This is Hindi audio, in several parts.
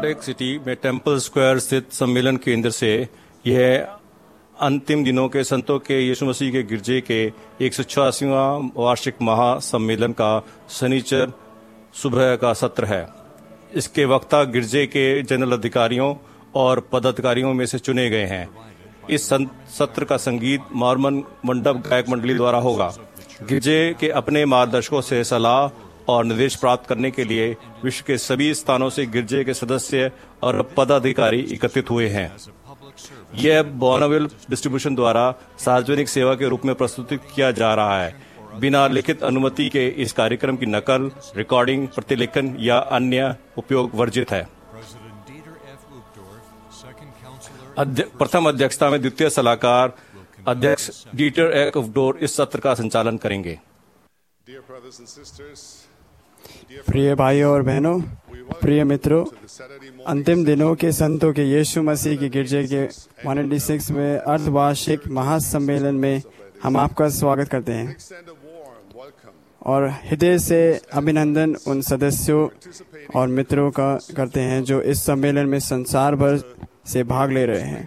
सॉल्ट लेक सिटी में टेम्पल स्क्वायर स्थित सम्मेलन केंद्र से यह अंतिम दिनों के संतों के यीशु मसीह के गिरजे के 186वां वार्षिक महासम्मेलन का शनिचर सुबह का सत्र है। इसके वक्ता गिरजे के जनरल अधिकारियों और पदाधिकारियों में से चुने गए हैं। इस सत्र का संगीत मॉर्मन मंडप गायक मंडली द्वारा होगा। गिरजे के अपने मार्गदर्शकों से सलाह और निर्देश प्राप्त करने के लिए विश्व के सभी स्थानों से गिरजे के सदस्य और पदाधिकारी एकत्रित हुए हैं। यह बॉर्नविल डिस्ट्रीब्यूशन द्वारा सार्वजनिक सेवा के रूप में प्रस्तुत किया जा रहा है। बिना लिखित अनुमति के इस कार्यक्रम की नकल, रिकॉर्डिंग, प्रतिलेखन या अन्य उपयोग वर्जित है। प्रथम अध्यक्षता में द्वितीय सलाहकार अध्यक्ष डीटर एफ उप्डोर इस सत्र का संचालन करेंगे। प्रिय भाइयों और बहनों, प्रिय मित्रों, अंतिम दिनों के संतों के यीशु मसीह के गिरजे के 186 में अर्धवार्षिक महासम्मेलन में हम आपका स्वागत करते हैं और हृदय से अभिनंदन उन सदस्यों और मित्रों का करते हैं जो इस सम्मेलन में संसार भर से भाग ले रहे हैं।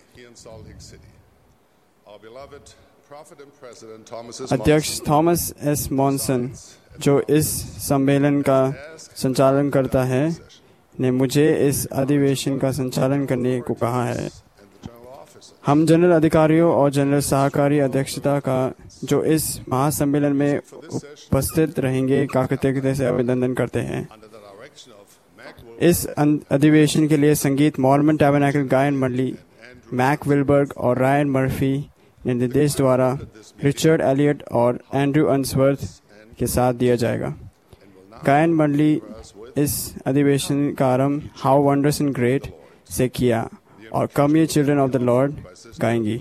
अध्यक्ष थॉमस एस मॉनसन, जो इस सम्मेलन का संचालन करता है, ने मुझे इस अधिवेशन का संचालन करने को कहा है। हम जनरल अधिकारियों और जनरल सहकारी अध्यक्षता का जो इस महासम्मेलन में उपस्थित रहेंगे का कृतज्ञता से अभिनंदन करते हैं। इस अधिवेशन के लिए संगीत मॉर्मन टैबरनैकल गायन मंडली मैक विलबर्ग और रायन मर्फी ने निर्देश द्वारा रिचर्ड एलियट और एंड्रू अंसवर्थ के साथ दिया जाएगा। गायन मंडली इस अधिवेशन का आरंभ हाउ वंडरस एंड ग्रेट से किया और कम ये चिल्ड्रन ऑफ द लॉर्ड गाएंगी।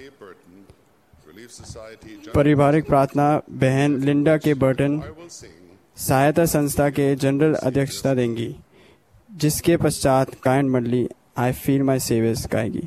पारिवारिक प्रार्थना बहन लिंडा के बर्टन सहायता संस्था के जनरल अध्यक्षता देंगी, जिसके पश्चात गायन मंडली आई फील माई सेवियर्स गाएगी।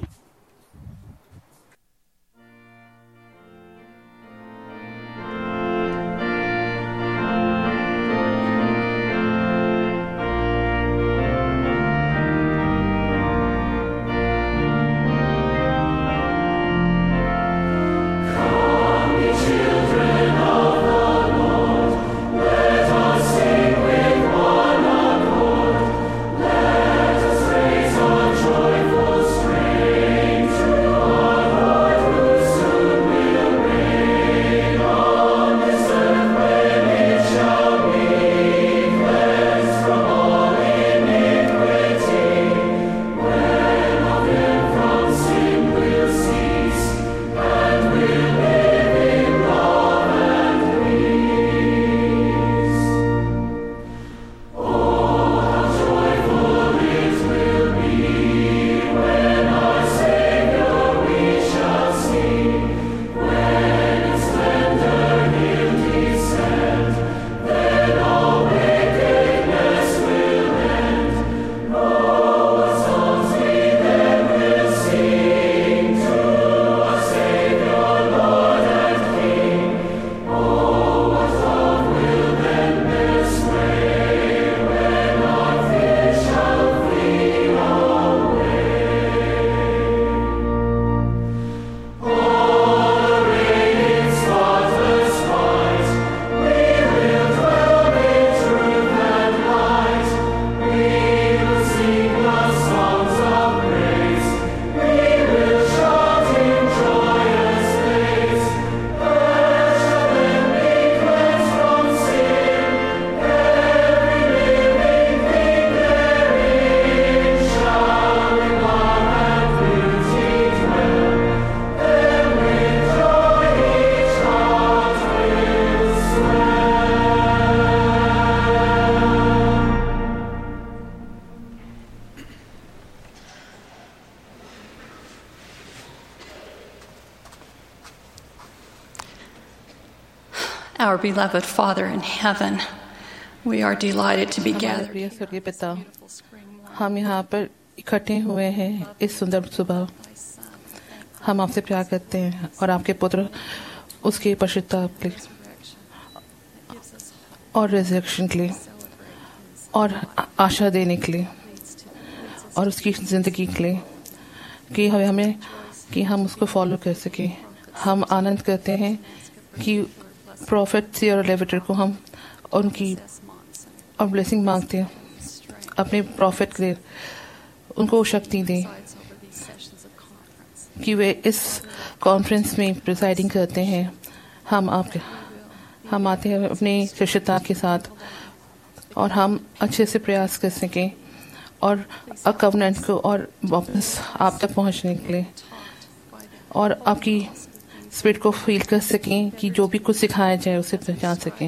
Our beloved Father in heaven, we are delighted to be gathered. प्रिय स्वर्गीय पिता, हम यहाँ पर इकट्ठे हुए हैं इस सुंदर सुबह। हम आपसे प्यार करते हैं और आपके पुत्र उसकी परिशुद्धता के लिए और रिजरेक्शन के लिए और आशा देने के लिए और उसकी ज़िंदगी के लिए कि हमें कि हम उसको फॉलो कर सकें। हम आनंद करते हैं कि प्रॉफिट से और लेविटर को हम उनकी और ब्लेसिंग मांगते हैं अपने प्रॉफिट के लिए, उनको शक्ति दें कि वे इस कॉन्फ्रेंस में प्रिसाइडिंग करते हैं। हम आते हैं अपनी शिष्यता के साथ और हम अच्छे से प्रयास कर सकें और कवनेंट को और वापस आप तक पहुंचने के लिए और आपकी स्पिरिट को फील कर सकें कि जो भी कुछ सिखाया जाए उसे पहचान सकें।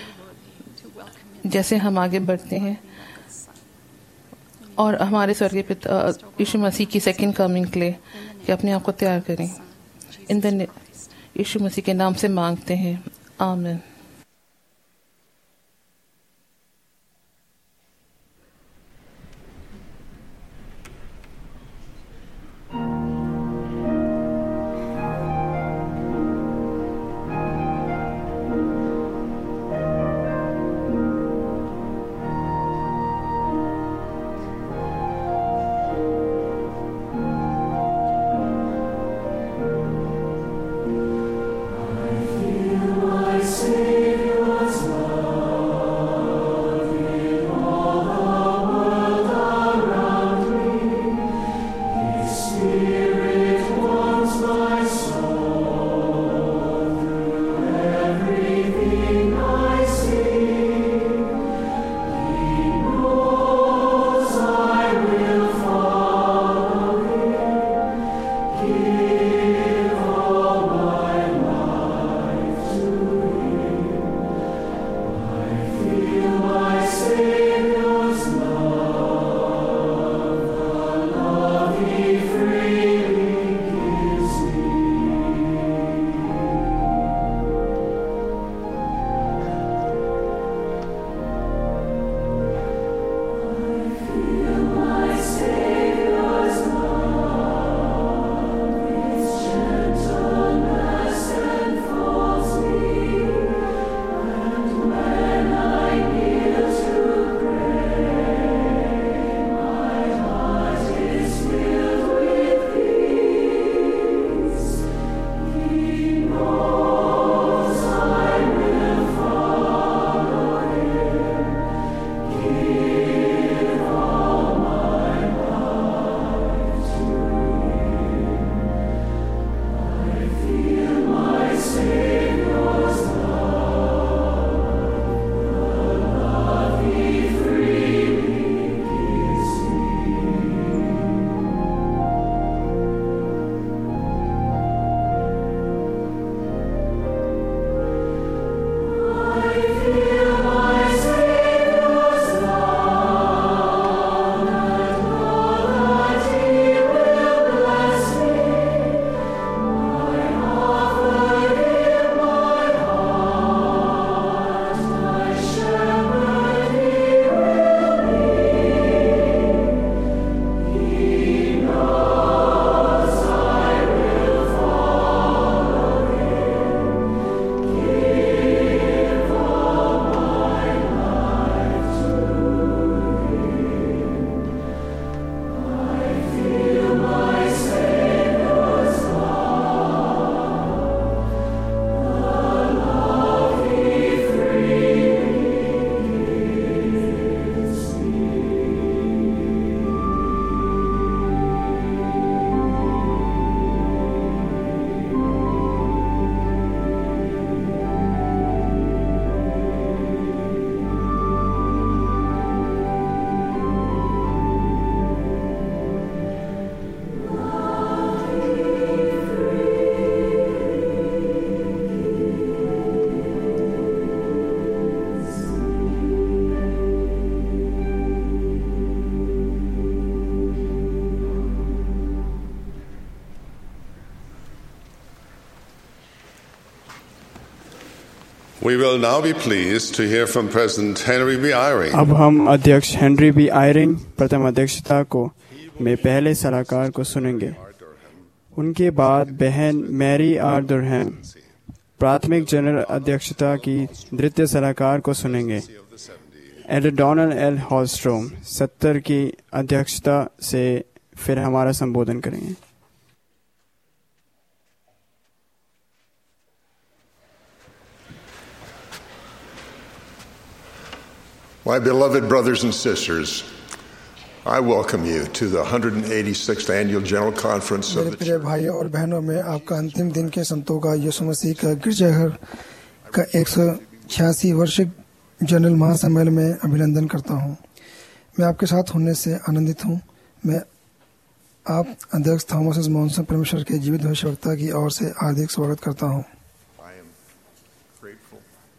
जैसे हम आगे बढ़ते हैं और हमारे स्वर्गीय पिता यीशु मसीह की सेकंड कमिंग के लिए कि अपने आप को तैयार करें। यीशु मसीह के नाम से मांगते हैं, आमीन। We will now be pleased to hear from President Henry B. Eyring. अब हम अध्यक्ष हेनरी बी आयरिंग प्रथम अध्यक्षता को में पहले सलाहकार को सुनेंगे। उनके बाद बहन मैरी आर दुरहम प्राथमिक जनरल अध्यक्षता की द्वितीय सलाहकार को सुनेंगे। एल्डर डोनाल्ड एल हॉलस्ट्रोम 70 की अध्यक्षता से फिर हमारा संबोधन करेंगे। My beloved brothers and sisters, I welcome you to the 186th Annual General Conference of मेरे the प्रिय भाइयों और बहनों, मैं आपका अंतिम दिन के संतों का यीशु मसीह का गिरजाघर का 186 वार्षिक जनरल महासम्मेलन में अभिनंदन करता हूं। मैं आपके साथ होने से आनंदित हूं। मैं आप अध्यक्ष थॉमस एस मॉनसन परमेश्वर के जीवित भविष्यवक्ता की ओर से हार्दिक स्वागत करता हूं। I am grateful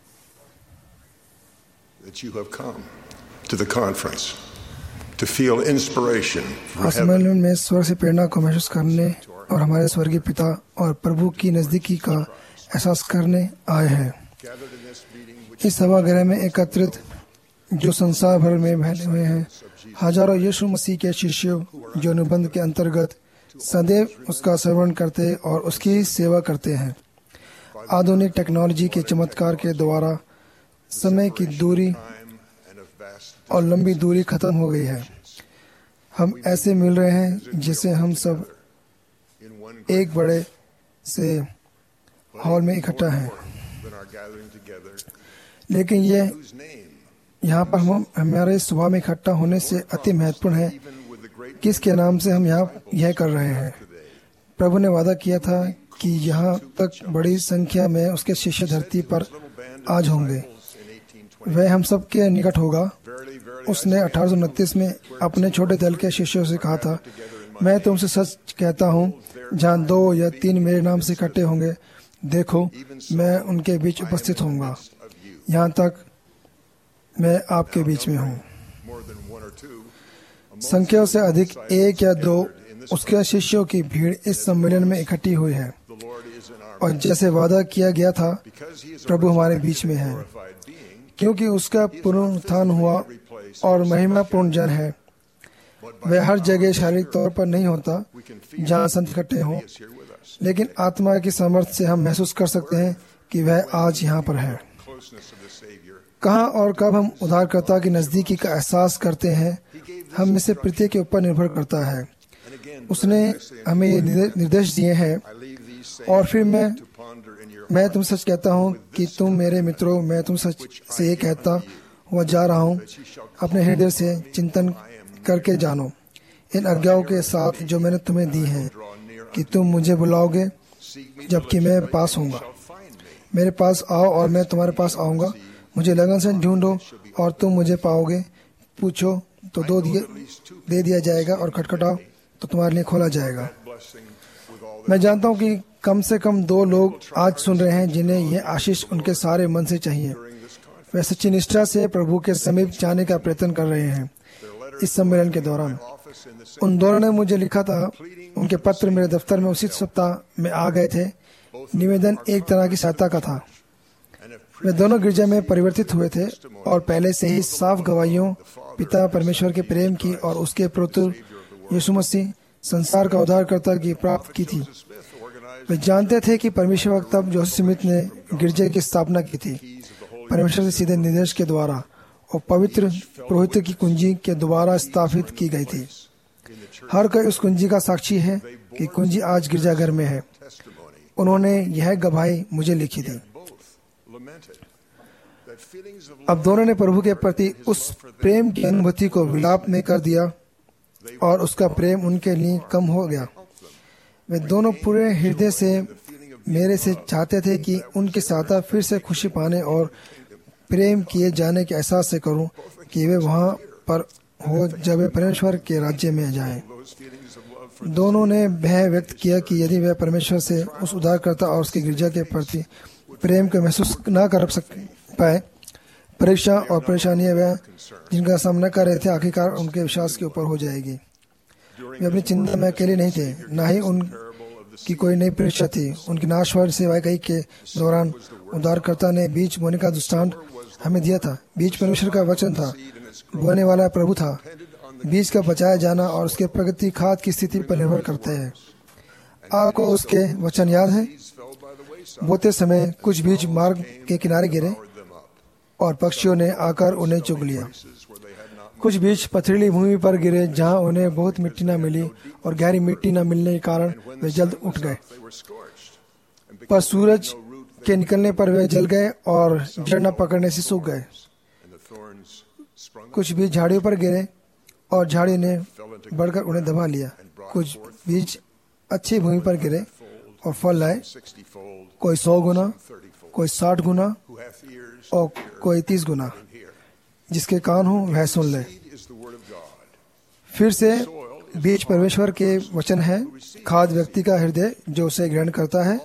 that you have come to the conference to feel inspiration from heaven. सम्मेलन में स्वर्ग से प्रेरणा को महसूस करने और हमारे स्वर्गीय पिता और प्रभु की नजदीकी का एहसास करने आए हैं। इस सभागृह में एकत्रित जो संसार भर में फैले हुए हैं, हजारों यीशु मसीह के शिष्यों जो निबंध के अंतर्गत सदैव उसका श्रवण करते और उसकी सेवा करते हैं। आधुनिक टेक्नोलॉजी के चमत्कार के द्वारा समय की दूरी और लंबी दूरी खत्म हो गई है। हम ऐसे मिल रहे हैं जिसे हम सब एक बड़े से हॉल में इकट्ठा हैं, लेकिन ये यहाँ पर हम हमारे सुबह में इकट्ठा होने से अति महत्वपूर्ण है। किसके नाम से हम यहाँ यह कर रहे हैं? प्रभु ने वादा किया था कि यहाँ तक बड़ी संख्या में उसके शिष्य धरती पर आज होंगे। वह हम सब के निकट होगा। उसने 1829 में अपने छोटे दल के शिष्यों से कहा था, मैं तुमसे सच कहता हूँ, जहाँ 2 या 3 मेरे नाम से इकट्ठे होंगे, देखो मैं उनके बीच उपस्थित होऊंगा। यहाँ तक मैं आपके बीच में हूँ। संख्या से अधिक 1 या 2 उसके शिष्यों की भीड़ इस सम्मेलन में इकट्ठी हुई है, और जैसे वादा किया गया था, प्रभु हमारे बीच में है, क्योंकि उसका पुनरुत्थान हुआ और महिमापूर्ण जन है। वह हर जगह शारीरिक तौर पर नहीं होता जहाँ संत इकट्ठे हों, लेकिन आत्मा की सामर्थ्य से हम महसूस कर सकते हैं कि वह आज यहाँ पर है। कहाँ और कब हम उद्धारकर्ता की नजदीकी का एहसास करते हैं, हम में से प्रत्येक के ऊपर निर्भर करता है। उसने हमें ये निर्देश दिए हैं, और फिर मैं तुम सच कहता हूँ कि तुम मेरे मित्रों, मैं तुम सच से ये कहता हुआ जा रहा हूँ, अपने हृदय से चिंतन करके जानो इन आज्ञाओं के साथ जो मैंने तुम्हें दी हैं, कि तुम मुझे बुलाओगे जबकि मैं पास होऊंगा। मेरे पास आओ और मैं तुम्हारे पास आऊंगा। मुझे लगन से ढूंढो और तुम मुझे पाओगे। पूछो तो दे दिया जाएगा, और खटखटाओ तो तुम्हारे लिए खोला जाएगा। मैं जानता हूँ कि कम से कम 2 लोग आज सुन रहे हैं जिन्हें यह आशीष उनके सारे मन से चाहिए। वे सच्ची निष्ठा से प्रभु के समीप जाने का प्रयत्न कर रहे हैं। इस सम्मेलन के दौरान उन दोनों ने मुझे लिखा था। उनके पत्र मेरे दफ्तर में उसी सप्ताह में आ गए थे। निवेदन एक तरह की सहायता का था। वे दोनों गिरजा में परिवर्तित हुए थे और पहले से ही साफ गवाहियों पिता परमेश्वर के प्रेम की और उसके पुत्र यीशु मसीह संसार का उद्धारकर्ता की प्राप्त की थी। वे जानते थे कि परमेश्वर वक्ता जोसेफ स्मिथ ने गिरजे की स्थापना की थी, परमेश्वर से सीधे निर्देश के द्वारा, और पवित्र पुरोहित की कुंजी के द्वारा स्थापित की गई थी। हर कोई उस कुंजी का साक्षी है कि कुंजी आज गिरजाघर में है। उन्होंने यह गवाही मुझे लिखी थी। अब दोनों ने प्रभु के प्रति उस प्रेम की अनुभूति को विलाप में कर दिया, और उसका प्रेम उनके लिए कम हो गया। वे दोनों पूरे हृदय से मेरे से चाहते थे कि उनके साथ फिर से खुशी पाने और प्रेम किए जाने के एहसास से करूं कि वे वहां पर हो जब वे परमेश्वर के राज्य में जाएं। दोनों ने यह व्यक्त किया कि यदि वे परमेश्वर से उस उद्धारकर्ता और उसके गिरजा के प्रति प्रेम को महसूस न कर पाए, परीक्षा और परेशानियां वे जिनका सामना कर रहे थे आखिरकार उनके विश्वास के ऊपर हो जाएगी। वे अपनी चिंता में अकेले नहीं थे, न ही उनकी कोई नई परीक्षा थी। उनकी नाशवान सेवा कई के दौरान उद्धारकर्ता ने बीज बोने का दृष्टांत हमें दिया था। बीज परमेश्वर का वचन था, बोने वाला प्रभु था। बीज का बचाया जाना और उसके प्रगति खाद की स्थिति पर निर्भर करते हैं। आपको उसके वचन याद है? बोते समय कुछ बीज मार्ग के किनारे गिरे, और पक्षियों ने आकर उन्हें चुग लिया। कुछ बीज पथरीली भूमि पर गिरे जहां उन्हें बहुत मिट्टी न मिली और गहरी मिट्टी न मिलने के कारण वे जल्द उठ गए, पर सूरज के निकलने पर वे जल गए और जड़ न पकड़ने से सूख गए। कुछ बीज झाड़ियों पर गिरे और झाड़ी ने बढ़कर उन्हें दबा लिया। कुछ बीज अच्छी भूमि पर गिरे और फल लाए, कोई 100 गुना, कोई 60 गुना और कोई 30 गुना। जिसके कान हो वह सुन ले। फिर से बीज परमेश्वर के वचन है। खाद व्यक्ति का हृदय जो उसे ग्रहण करता है।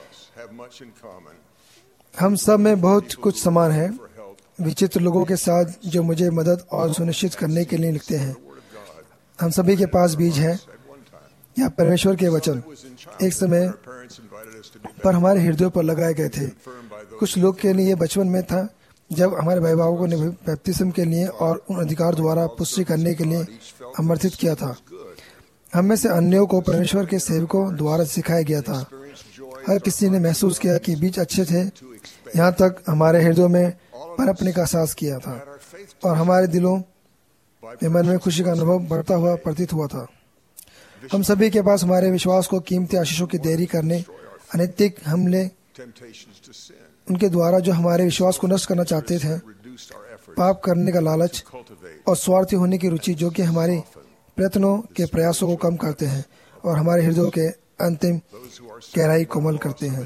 हम सब में बहुत कुछ समान है। विचित्र लोगों के साथ जो मुझे मदद और सुनिश्चित करने के लिए लिखते हैं। हम सभी के पास बीज है या परमेश्वर के वचन एक समय पर हमारे हृदयों पर लगाए गए थे। कुछ लोग के लिए बचपन में था जब हमारे भाई बाबू ने बैप्तिस्म के लिए और उन अधिकार द्वारा पुष्टि करने के लिए समर्थित किया था। हम में से अन्यों को परमेश्वर के सेवकों द्वारा सिखाया गया था। हर किसी ने महसूस किया कि बीज अच्छे थे, यहाँ तक हमारे हृदयों में पनपने का एहसास किया था और हमारे दिलों में मन में खुशी का अनुभव बढ़ता हुआ प्रतीत हुआ था। हम सभी के पास हमारे विश्वास को कीमती आशीषों की देरी करने, अनैतिक हमले उनके द्वारा जो हमारे विश्वास को नष्ट करना चाहते थे, पाप करने का लालच और स्वार्थी होने की रुचि जो कि हमारे प्रयत्नों के प्रयासों को कम करते हैं और हमारे हृदयों के अंतिम गहराई कोमल करते हैं।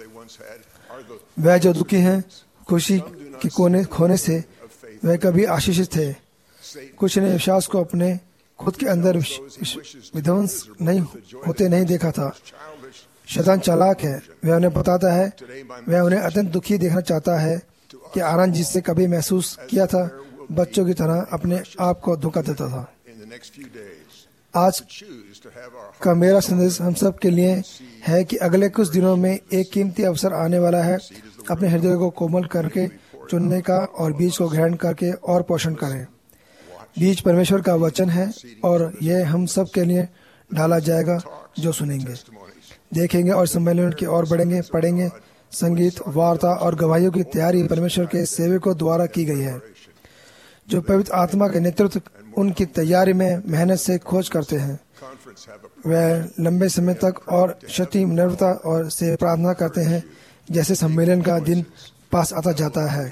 वह जो दुखी हैं खुशी के खोने से वह कभी आशीषित थे। कुछ ने विश्वास को अपने खुद के अंदर विध्वंस नहीं देखा था। शैतान चालाक है। वह उन्हें बताता है, वह उन्हें अत्यंत दुखी देखना चाहता है कि आनंद जिससे कभी महसूस किया था बच्चों की तरह अपने आप को धोखा देता था। आज का मेरा संदेश हम सब के लिए है कि अगले कुछ दिनों में एक कीमती अवसर आने वाला है अपने हृदय को कोमल करके चुनने का और बीज को ग्रहण करके और पोषण करें। बीज परमेश्वर का वचन है और यह हम सब के लिए डाला जाएगा जो सुनेंगे, देखेंगे और सम्मेलन की ओर बढ़ेंगे। पढ़ेंगे संगीत, वार्ता और गवाहियों की तैयारी परमेश्वर के सेवकों द्वारा की गई है जो पवित्र आत्मा के नेतृत्व उनकी तैयारी में मेहनत से खोज करते हैं। वह लंबे समय तक और शक्ति निर्भरता और से प्रार्थना करते हैं जैसे सम्मेलन का दिन पास आता जाता है।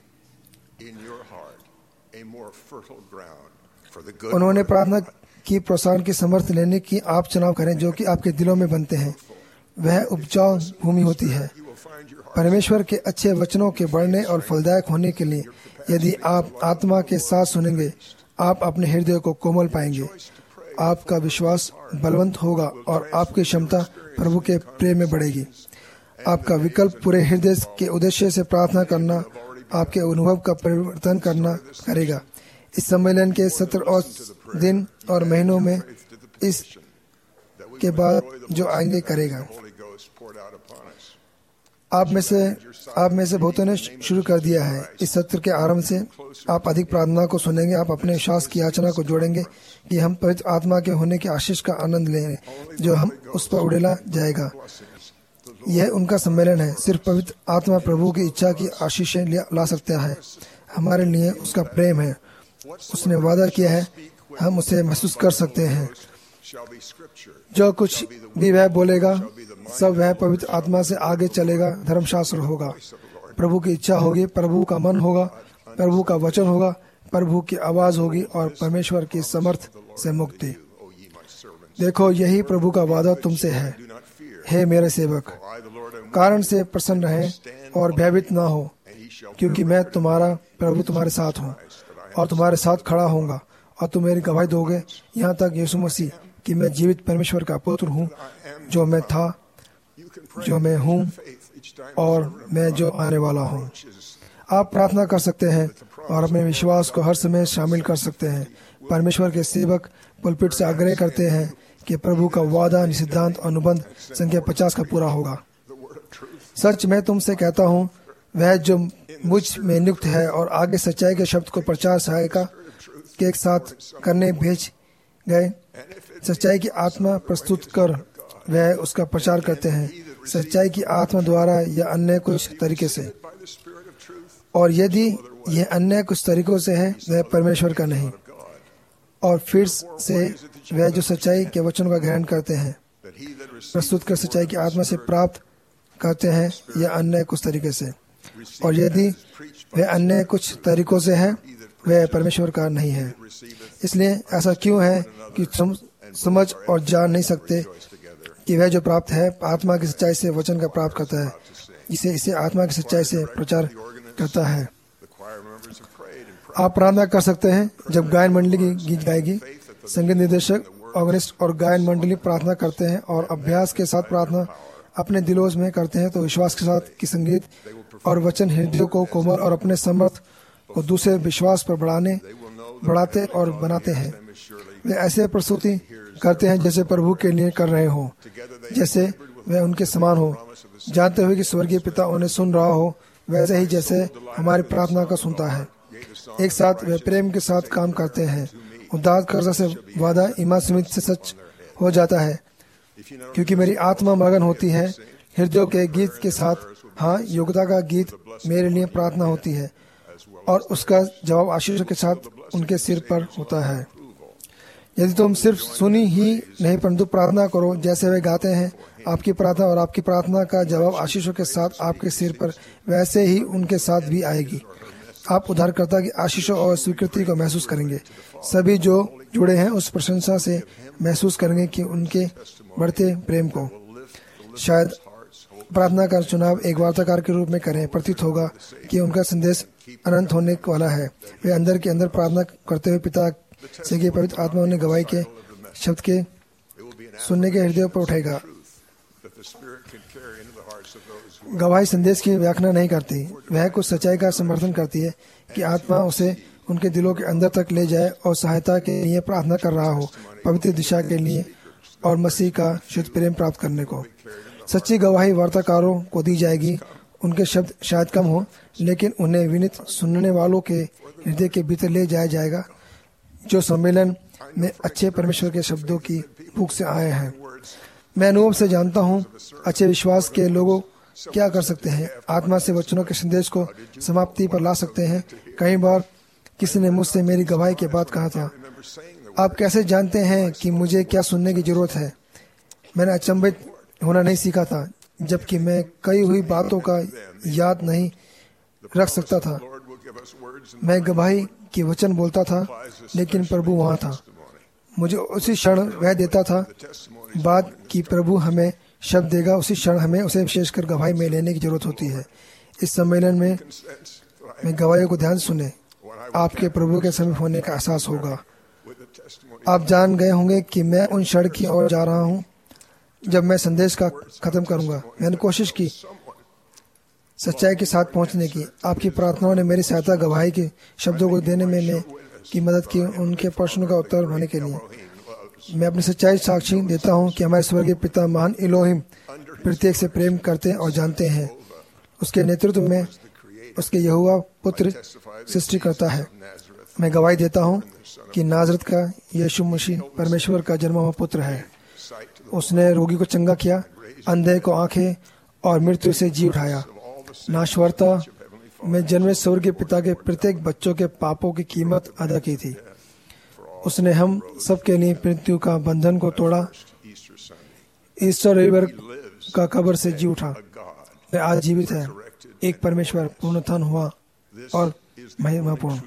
उन्होंने प्रार्थना की प्रोत्साहन की समर्थ लेने की आप चुनाव करें जो कि आपके दिलों में बनते हैं। वह उपजाऊ भूमि होती है परमेश्वर के अच्छे वचनों के बढ़ने और फलदायक होने के लिए। यदि आप आत्मा के साथ सुनेंगे आप अपने हृदय को कोमल पाएंगे, आपका विश्वास बलवंत होगा और आपकी क्षमता प्रभु के प्रेम में बढ़ेगी। आपका विकल्प पूरे हृदय के उद्देश्य से प्रार्थना करना आपके अनुभव का परिवर्तन करेगा। इस सम्मेलन के सत्र और दिन और महीनों में इस के बाद जो आएंगे करेगा। आप में से बहुतों ने शुरू कर दिया है। इस सत्र के आरंभ से आप अधिक प्रार्थना को सुनेंगे। आप अपने विश्वास की याचना को जोड़ेंगे कि हम पवित्र आत्मा के होने के आशीष का आनंद लें जो हम उस पर उड़ेला जाएगा। यह उनका सम्मेलन है। सिर्फ पवित्र आत्मा प्रभु की इच्छा की आशीषें ला सकता है। हमारे लिए उसका प्रेम है। उसने वादा किया है, हम उसे महसूस कर सकते हैं। जो कुछ भी वह बोलेगा सब वह पवित्र आत्मा से आगे चलेगा। धर्मशास्त्र होगा, प्रभु की इच्छा होगी, प्रभु का मन होगा, प्रभु का वचन होगा, प्रभु की आवाज होगी और परमेश्वर की समर्थ से मुक्ति। देखो यही प्रभु का वादा तुमसे है। हे मेरे सेवक, कारण से प्रसन्न रहे और भयभीत ना हो, क्योंकि मैं तुम्हारा प्रभु तुम्हारे साथ हूँ और तुम्हारे साथ खड़ा होऊंगा और तुम मेरी गवाही दोगे यहाँ तक यीशु मसीह कि मैं जीवित परमेश्वर का पुत्र हूँ, जो मैं था, जो मैं हूँ और मैं जो आने वाला हूँ। आप प्रार्थना कर सकते हैं और अपने विश्वास को हर समय शामिल कर सकते हैं। परमेश्वर के सेवक पुलपिट से आग्रह करते हैं कि प्रभु का वादा सिद्धांत अनुबंध संख्या 50 का पूरा होगा। सच मैं तुमसे कहता हूँ, वह जो मुझ में नियुक्त है और आगे सच्चाई के शब्द को प्रचार सहायिका के एक साथ करने भेज गए, सच्चाई की आत्मा प्रस्तुत कर वह उसका प्रचार करते हैं, सच्चाई की आत्मा द्वारा या अन्य कुछ तरीके से। और यदि यह अन्य कुछ तरीकों से है वह परमेश्वर का नहीं। और फिर से वह जो सच्चाई के वचन का ग्रहण करते हैं प्रस्तुत कर सच्चाई की आत्मा से प्राप्त करते हैं या अन्य कुछ तरीके से, और यदि वह अन्य कुछ तरीकों से है वह परमेश्वर का नहीं है। इसलिए ऐसा क्यों है कि समझ और जान नहीं सकते कि वह जो प्राप्त है आत्मा की सच्चाई से वचन का प्राप्त करता है, इसे आत्मा की सच्चाई से प्रचार करता है। आप प्रार्थना कर सकते हैं जब गायन मंडली की गीत गाएगी। संगीत निर्देशक, ऑर्गेनिस्ट और गायन मंडली प्रार्थना करते हैं और अभ्यास के साथ प्रार्थना अपने दिलों में करते हैं तो विश्वास के साथ कि संगीत और वचन हृदय को कोमल और अपने समर्थ को दूसरे विश्वास पर बढ़ाते और बनाते हैं। वे ऐसे प्रस्तुति करते हैं जैसे प्रभु के लिए कर रहे हो, जैसे वे उनके समान हो, जानते हुए कि स्वर्गीय पिता उन्हें सुन रहा हो, वैसे ही जैसे हमारी प्रार्थना का सुनता है। एक साथ वे प्रेम के साथ काम करते हैं। उद्धारकर्ता से वादा ईमान समित से सच हो जाता है, क्योंकि मेरी आत्मा मगन होती है हृदय के गीत के साथ। हाँ, योग्यता का गीत मेरे लिए प्रार्थना होती है और उसका जवाब आशीष के साथ उनके सिर पर होता है। यदि तुम सिर्फ सुनी ही नहीं परंतु प्रार्थना करो जैसे वे गाते हैं, आपकी प्रार्थना और आपकी प्रार्थना का जवाब आशीषों के साथ आपके सिर पर वैसे ही उनके साथ भी आएगी। आप उद्धारकर्ता की आशीषों और स्वीकृति को महसूस करेंगे। सभी जो जुड़े हैं उस प्रशंसा से महसूस करेंगे कि उनके बढ़ते प्रेम को। शायद प्रार्थना का चुनाव एक वार्ताकार के रूप में करें। प्रतीत होगा कि उनका संदेश अनंत होने वाला है। वे अंदर के अंदर प्रार्थना करते हुए पिता से कि पवित्र आत्मा उन्हें गवाही के शब्द के सुनने के हृदय पर उठाएगा। गवाही संदेश की व्याख्या नहीं करती, वह कुछ सच्चाई का समर्थन करती है कि आत्मा उसे उनके दिलों के अंदर तक ले जाए और सहायता के लिए प्रार्थना कर रहा हो, पवित्र दिशा के लिए और मसीह का शुद्ध प्रेम प्राप्त करने को। सच्ची गवाही वार्ताकारों को दी जाएगी। उनके शब्द शायद कम हो, लेकिन उन्हें विनीत सुनने वालों के हृदय के भीतर ले जाया जाएगा, जो सम्मेलन में अच्छे परमेश्वर के शब्दों की भूख से आए हैं। मैं अनुभव से जानता हूँ अच्छे विश्वास के लोगों क्या कर सकते हैं। आत्मा से वचनों के संदेश को समाप्ति पर ला सकते हैं। कई बार किसी ने मुझसे मेरी गवाही के बाद कहा था, आप कैसे जानते हैं कि मुझे क्या सुनने की जरूरत है? मैंने अचंभित होना नहीं सीखा था, जबकि मैं कई हुई बातों का याद नहीं रख सकता था। मैं गवाही की वचन बोलता था, लेकिन प्रभु वहाँ था। मुझे उसी क्षण वह देता था बात कि प्रभु हमें शब्द देगा। उसी क्षण हमें उसे विशेषकर गवाही में लेने की जरूरत होती है। इस सम्मेलन में गवाही को ध्यान सुने, आपके प्रभु के समीप होने का एहसास होगा। आप जान गए होंगे कि मैं उन क्षण की ओर जा रहा हूँ जब मैं संदेश का खत्म करूंगा। मैंने कोशिश की सच्चाई के साथ पहुंचने की। आपकी प्रार्थनाओं ने मेरी सहायता गवाही के शब्दों को देने में की मदद की, उनके प्रश्नों का उत्तर होने के लिए। मैं अपनी सच्चाई साक्षी देता हूँ कि हमारे स्वर्गीय पिता महान इलोहिम प्रत्येक से प्रेम करते और जानते हैं। उसके नेतृत्व में उसके यहोवा पुत्र सृष्टि करता है। मैं गवाही देता हूँ कि नाजरत का यीशु मसीह परमेश्वर का जन्मा हुआ पुत्र है। उसने रोगी को चंगा किया, अंधे को आंखें और मृत्यु से जी उठाया। नाशवरता में जन्मे स्वर्गीय पिता के प्रत्येक बच्चों के पापों की कीमत अदा की थी। उसने हम सबके लिए मृत्यु का बंधन को तोड़ा। ईस्टर रविवार का कब्र से जी उठा। वह आज जीवित है। एक परमेश्वर पुनरुत्थान हुआ और महिमापूर्ण।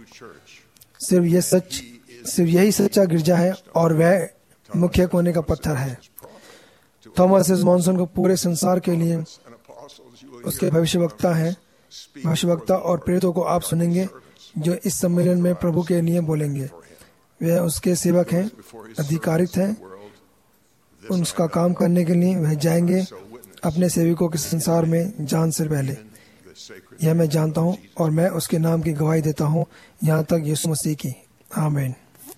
सिर्फ यही सच्चा गिरजा है और वह मुख्य कोने का पत्थर है। थॉमस एस मॉनसन को पूरे संसार के लिए उसके भविष्यवक्ता और प्रेरितों को आप सुनेंगे जो इस सम्मेलन में प्रभु के लिए बोलेंगे। वे उसके सेवक हैं, अधिकारित हैं। उसका काम करने के लिए वह जाएंगे अपने सेवकों के संसार में जान से पहले। यह मैं जानता हूँ और मैं उसके नाम की गवाही देता हूँ यहाँ तक यीशु मसीह की। आमीन।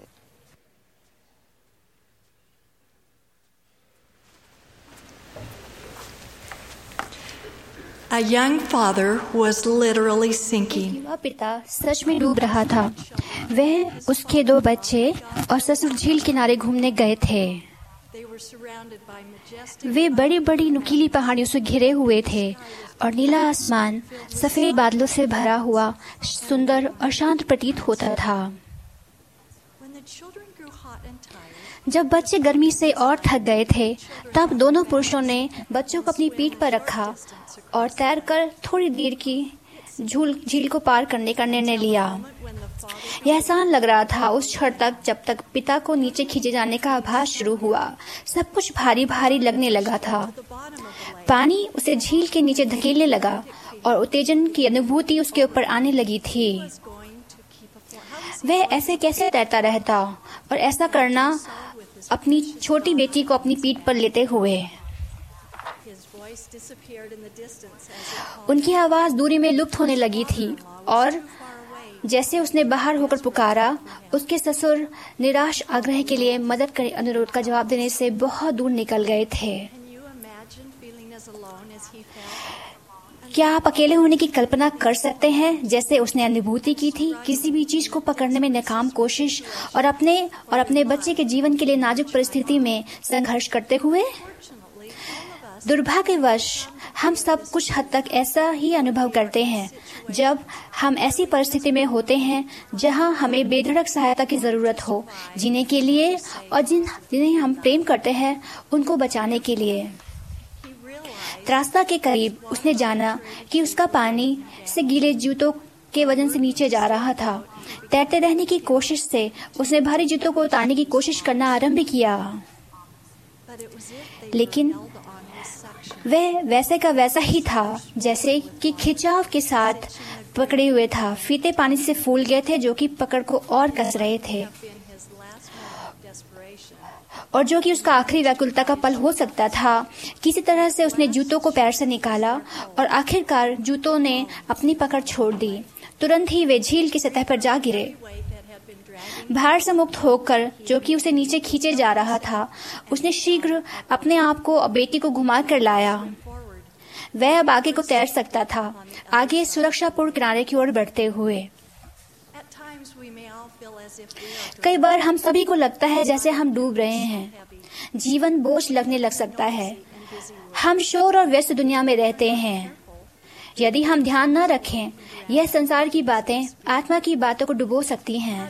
A young father was literally sinking. युवा पिता सच में डूब रहा था। वह, उसके 2 बच्चे और ससुर झील किनारे घूमने गए थे। वे बड़ी बड़ी नुकीली पहाड़ियों से घिरे हुए थे और नीला आसमान सफेद बादलों से भरा हुआ सुंदर और शांत प्रतीत होता था। जब बच्चे गर्मी से और थक गए थे, तब दोनों पुरुषों ने बच्चों को अपनी पीठ पर रखा और तैरकर थोड़ी देर की झील को पार करने का निर्णय लिया। यह आसान लग रहा था उस क्षण तक जब तक पिता को नीचे खींचे जाने का आभास शुरू हुआ। सब कुछ भारी भारी लगने लगा था। पानी उसे झील के नीचे धकेलने लगा और उत्तेजन की अनुभूति उसके ऊपर आने लगी थी। वह ऐसे कैसे तैरता रहता और ऐसा करना अपनी छोटी बेटी को अपनी पीठ पर लेते हुए। उनकी आवाज दूरी में लुप्त होने लगी थी और जैसे उसने बाहर होकर पुकारा, उसके ससुर निराश आग्रह के लिए मदद के अनुरोध का जवाब देने से बहुत दूर निकल गए थे। क्या आप अकेले होने की कल्पना कर सकते हैं जैसे उसने अनुभूति की थी, किसी भी चीज को पकड़ने में नाकाम कोशिश और अपने बच्चे के जीवन के लिए नाजुक परिस्थिति में संघर्ष करते हुए? दुर्भाग्यवश हम सब कुछ हद तक ऐसा ही अनुभव करते हैं जब हम ऐसी परिस्थिति में होते हैं जहां हमें बेधड़क सहायता की जरूरत हो, जीने के लिए और जिन्हें हम प्रेम करते हैं उनको बचाने के लिए। रास्ता के करीब उसने जाना कि उसका पानी से गीले जूतों के वजन से नीचे जा रहा था। तैरते रहने की कोशिश से उसने भारी जूतों को उतारने की कोशिश करना आरंभ किया, लेकिन वह वैसे का वैसा ही था जैसे कि खिंचाव के साथ पकड़े हुए था। फीते पानी से फूल गए थे जो कि पकड़ को और कस रहे थे और जो कि उसका आखिरी व्याकुलता का पल हो सकता था। किसी तरह से उसने जूतों को पैर से निकाला और आखिरकार जूतों ने अपनी पकड़ छोड़ दी। तुरंत ही वे झील की सतह पर जा गिरे। भार से मुक्त होकर जो कि उसे नीचे खींचे जा रहा था, उसने शीघ्र अपने आप को और बेटी को घुमा कर लाया। वह अब आगे को तैर सकता था, आगे सुरक्षापूर्ण किनारे की ओर बढ़ते हुए। कई बार हम सभी को लगता है जैसे हम डूब रहे हैं। जीवन बोझ लगने लग सकता है। हम शोर और व्यस्त दुनिया में रहते हैं। यदि हम ध्यान न रखें, यह संसार की बातें आत्मा की बातों को डुबो सकती हैं।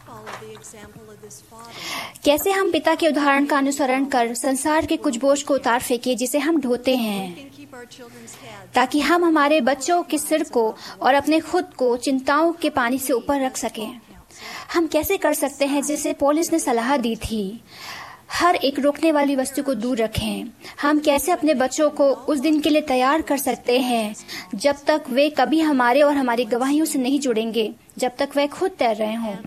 कैसे हम पिता के उदाहरण का अनुसरण कर संसार के कुछ बोझ को उतार फेंके जिसे हम ढोते हैं, ताकि हम हमारे बच्चों के सिर को और अपने खुद को चिंताओं के पानी से ऊपर रख सकें। हम कैसे कर सकते हैं जैसे पौलुस ने सलाह दी थी, हर एक रोकने वाली वस्तु को दूर रखें। हम कैसे अपने बच्चों को उस दिन के लिए तैयार कर सकते हैं जब तक वे कभी हमारे और हमारी गवाहियों से नहीं जुड़ेंगे, जब तक वे खुद तैर रहे हों।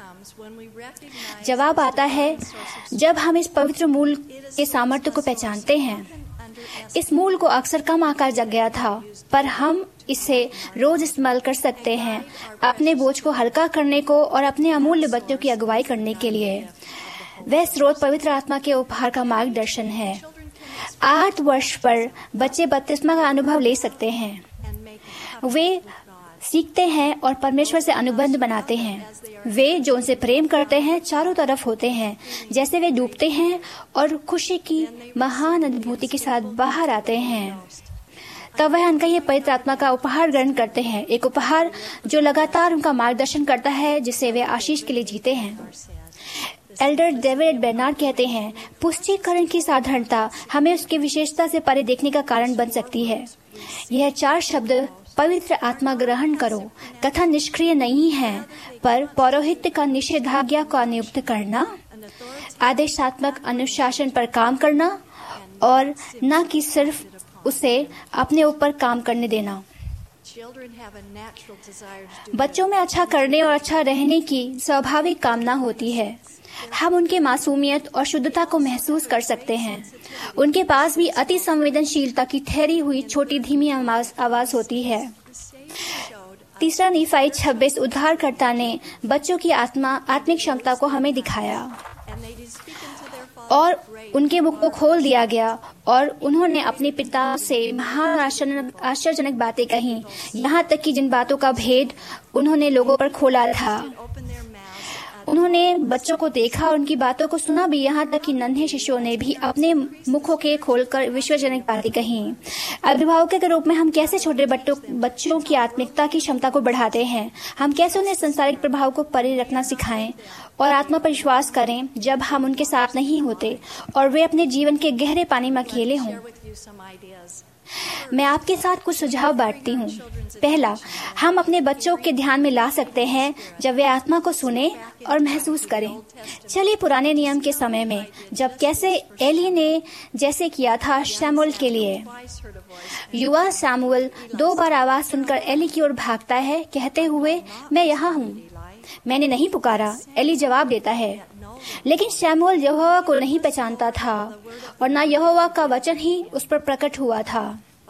जवाब आता है जब हम इस पवित्र मूल के सामर्थ्य को पहचानते हैं। इस मूल को अक्सर कम आकार जग गया था, पर हम इसे रोज इस्तेमाल कर सकते हैं अपने बोझ को हल्का करने को और अपने अमूल्य बच्चों की अगुवाई करने के लिए। वह स्रोत पवित्र आत्मा के उपहार का मार्गदर्शन है। 8 वर्ष पर बच्चे बपतिस्मा का अनुभव ले सकते हैं। वे सीखते हैं और परमेश्वर से अनुबंध बनाते हैं। वे जो उनसे प्रेम करते हैं चारों तरफ होते हैं। जैसे वे डूबते हैं और खुशी की महान अनुभूति के साथ बाहर आते हैं, तब वह उनका ये पवित्र आत्मा का उपहार ग्रहण करते हैं। एक उपहार जो लगातार उनका मार्गदर्शन करता है, जिसे वे आशीष के लिए जीते हैं। एल्डर डेविड बेर्नार्ड कहते हैं, पुष्टिकरण की साधारणता हमें उसकी विशेषता से परे देखने का कारण बन सकती है। यह 4 शब्द पवित्र आत्मा ग्रहण करो कथन निष्क्रिय नहीं है, पर पौरोहित्य का निषेधाज्ञा को नियुक्त करना, आदेशात्मक अनुशासन पर काम करना और न कि सिर्फ उसे अपने ऊपर काम करने देना। बच्चों में अच्छा करने और अच्छा रहने की स्वाभाविक कामना होती है। हम उनके मासूमियत और शुद्धता को महसूस कर सकते हैं। उनके पास भी अति संवेदनशीलता की ठहरी हुई छोटी धीमी आवाज होती है। 3 नीफाई 26 उद्धारकर्ता ने बच्चों की आत्मिक क्षमता को हमें दिखाया और उनके मुख को खोल दिया गया और उन्होंने अपने पिता से महान आश्चर्यजनक बातें कही, यहाँ तक कि जिन बातों का भेद उन्होंने लोगों पर खोला था उन्होंने बच्चों को देखा और उनकी बातों को सुना भी, यहाँ तक कि नन्हे शिशुओं ने भी अपने मुखों के खोलकर विश्वजनक बातें कही। अभिभावकों के रूप में हम कैसे छोटे बच्चों की आत्मिकता की क्षमता को बढ़ाते हैं? हम कैसे उन्हें सांसारिक प्रभाव को परे रखना सिखाएं और आत्मा पर विश्वास करें जब हम उनके साथ नहीं होते और वे अपने जीवन के गहरे पानी में अकेले हों? मैं आपके साथ कुछ सुझाव बांटती हूँ। पहला, हम अपने बच्चों के ध्यान में ला सकते हैं जब वे आत्मा को सुने और महसूस करें। चलिए पुराने नियम के समय में जब कैसे एली ने जैसे किया था शमूएल के लिए। युवा शमूएल 2 बार आवाज सुनकर एली की ओर भागता है, कहते हुए, मैं यहाँ हूँ, मैंने नहीं पुकारा। एली जवाब देता है, लेकिन शमूएल यहोवा को नहीं पहचानता था और न यहोवा का वचन ही उस पर प्रकट हुआ था।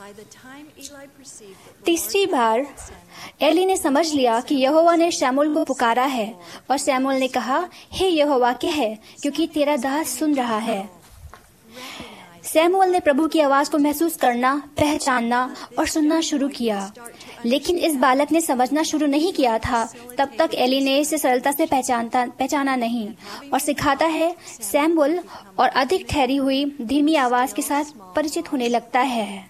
तीसरी बार एली ने समझ लिया कि यहोवा ने शमूएल को पुकारा है और शमूएल ने कहा, हे यहोवा कह, क्योंकि तेरा दास सुन रहा है। शमूएल ने प्रभु की आवाज को महसूस करना, पहचानना और सुनना शुरू किया, लेकिन इस बालक ने समझना शुरू नहीं किया था। तब तक एली ने इसे सरलता से पहचाना नहीं और सिखाता है। शमूएल और अधिक ठहरी हुई धीमी आवाज के साथ परिचित होने लगता है।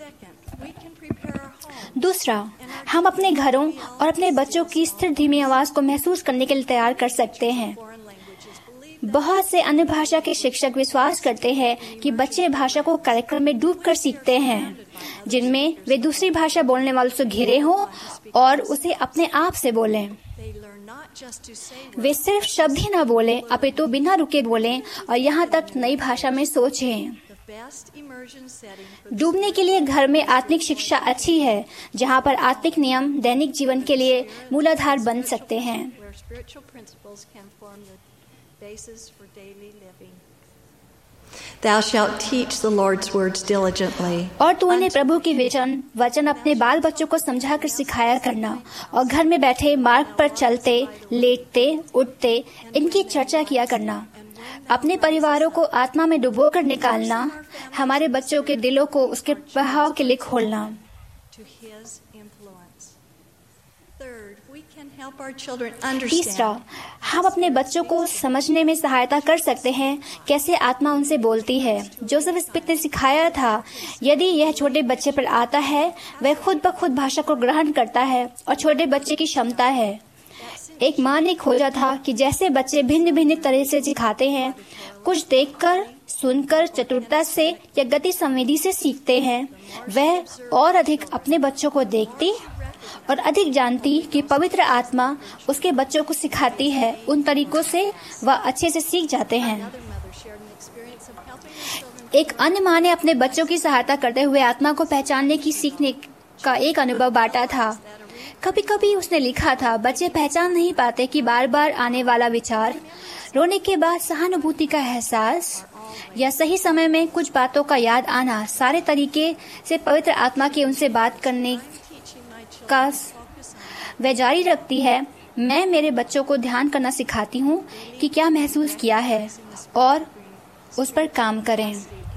दूसरा, हम अपने घरों और अपने बच्चों की स्थिर धीमी आवाज को महसूस करने के लिए तैयार कर सकते हैं। बहुत से अन्य भाषा के शिक्षक विश्वास करते हैं कि बच्चे भाषा को कार्यक्रम में डूबकर सीखते हैं, जिनमें वे दूसरी भाषा बोलने वालों से घिरे हों और उसे अपने आप से बोलें। वे सिर्फ शब्द ही न बोलें, अपितु बिना रुके बोलें और यहाँ तक नई भाषा में सोचें। डूबने के लिए घर में आत्मिक शिक्षा अच्छी है, जहाँ पर आत्मिक नियम दैनिक जीवन के लिए मूलाधार बन सकते हैं। Thou shalt teach the Lord's words diligently. और तू उन्हें प्रभु की वचन अपने बाल बच्चों को समझा कर सिखाया करना और घर में बैठे मार्ग पर चलते, लेटते, उठते इनकी चर्चा किया करना। अपने परिवारों को आत्मा में डुबो कर निकालना, हमारे बच्चों के दिलों को उसके प्रभाव के लिए खोलना। तीसरा, हम अपने बच्चों को समझने में सहायता कर सकते हैं कैसे आत्मा उनसे बोलती है। जोसेफ स्मिथ ने सिखाया था, यदि यह छोटे बच्चे पर आता है, वह खुद ब खुद भाषा को ग्रहण करता है और छोटे बच्चे की क्षमता है। एक माँ ने खोजा था कि जैसे बच्चे भिन्न भिन्न तरह से सिखाते हैं, कुछ देखकर, सुनकर, चतुरता से या गति संवेदी से सीखते हैं, वह और अधिक अपने बच्चों को देखती और अधिक जानती कि पवित्र आत्मा उसके बच्चों को सिखाती है। उन तरीकों से वह अच्छे से सीख जाते हैं। एक अन्य माँ ने अपने बच्चों की सहायता करते हुए आत्मा को पहचानने की सीखने का एक अनुभव बांटा था। कभी कभी उसने लिखा था, बच्चे पहचान नहीं पाते कि बार बार आने वाला विचार, रोने के बाद सहानुभूति का एहसास या सही समय में कुछ बातों का याद आना, सारे तरीके से पवित्र आत्मा के उनसे बात करने का वह जारी रखती है। मैं मेरे बच्चों को ध्यान करना सिखाती हूँ कि क्या महसूस किया है और उस पर काम करें।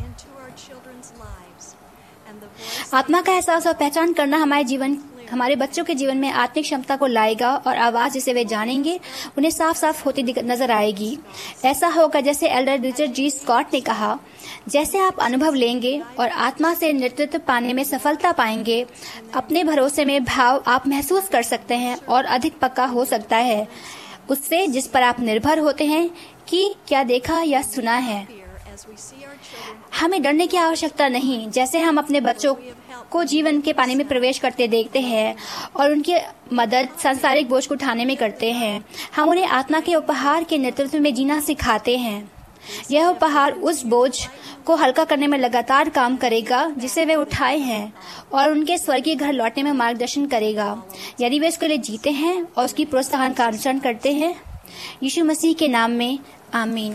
आत्मा का एहसास और पहचान करना हमारे बच्चों के जीवन में आत्मिक क्षमता को लाएगा और आवाज जिसे वे जानेंगे उन्हें साफ साफ होती नजर आएगी। ऐसा होगा जैसे एल्डर रिचर्ड जी स्कॉट ने कहा, जैसे आप अनुभव लेंगे और आत्मा से नेतृत्व पाने में सफलता पाएंगे, अपने भरोसे में भाव आप महसूस कर सकते हैं और अधिक पक्का हो सकता है उससे जिस पर आप निर्भर होते हैं कि क्या देखा या सुना है। हमें डरने की आवश्यकता नहीं। जैसे हम अपने बच्चों को जीवन के पानी में प्रवेश करते देखते हैं और उनकी मदद सांसारिक बोझ को उठाने में करते हैं, हम उन्हें आत्मा के उपहार के नेतृत्व में जीना सिखाते हैं। यह उपहार उस बोझ को हल्का करने में लगातार काम करेगा जिसे वे उठाए हैं और उनके स्वर्गीय घर लौटने में मार्गदर्शन करेगा, यदि वे उसके लिए जीते हैं और उसकी प्रोत्साहन का अनुसरण करते हैं। यीशु मसीह के नाम में आमीन।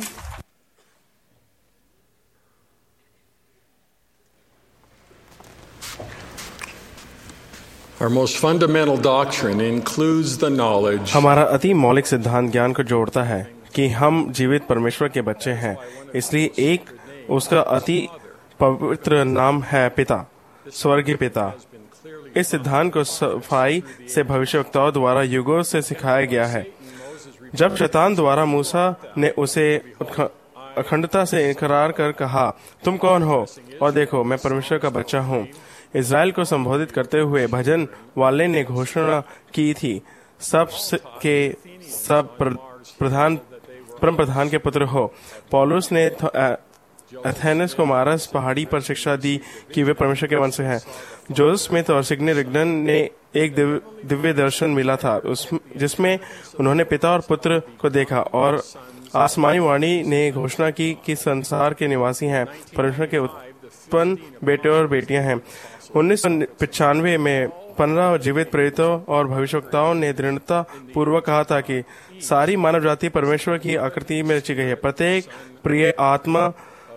Our most fundamental doctrine includes the knowledge. हमारा अति मौलिक सिद्धांत ज्ञान को जोड़ता है कि हम जीवित परमेश्वर के बच्चे हैं, इसलिए एक उसका अति पवित्र नाम है पिता, स्वर्गीय पिता। इस सिद्धांत को सफाई से भविष्यवक्ताओं द्वारा युगों से सिखाया गया है। जब शैतान द्वारा मूसा ने उसे अखंडता से इकरार कर कहा, तुम कौन हो? और देखो, मैं परमेश्वर का बच्चा हूँ। इज़राइल को संबोधित करते हुए भजन वाले ने घोषणा की थी, सब परम प्रधान के पुत्र हो। पौलुस ने एथेनस को मारस पहाड़ी पर शिक्षा दी कि वे परमेश्वर के वंश से हैं। जोसेफ स्मिथ और सिग्नी रिगडन ने एक दिव्य दर्शन मिला था, जिसमें उन्होंने पिता और पुत्र को देखा और आसमानी वाणी ने घोषणा की कि संसार के निवासी हैं, परमेश्वर के उत्पन्न बेटे और बेटियां हैं। 1995 में 15 जीवित प्रेरितों और भविष्यवक्ताओं ने दृढ़ता पूर्वक कहा था कि सारी मानव जाति परमेश्वर की आकृति में रची गई है। प्रत्येक प्रिय आत्मा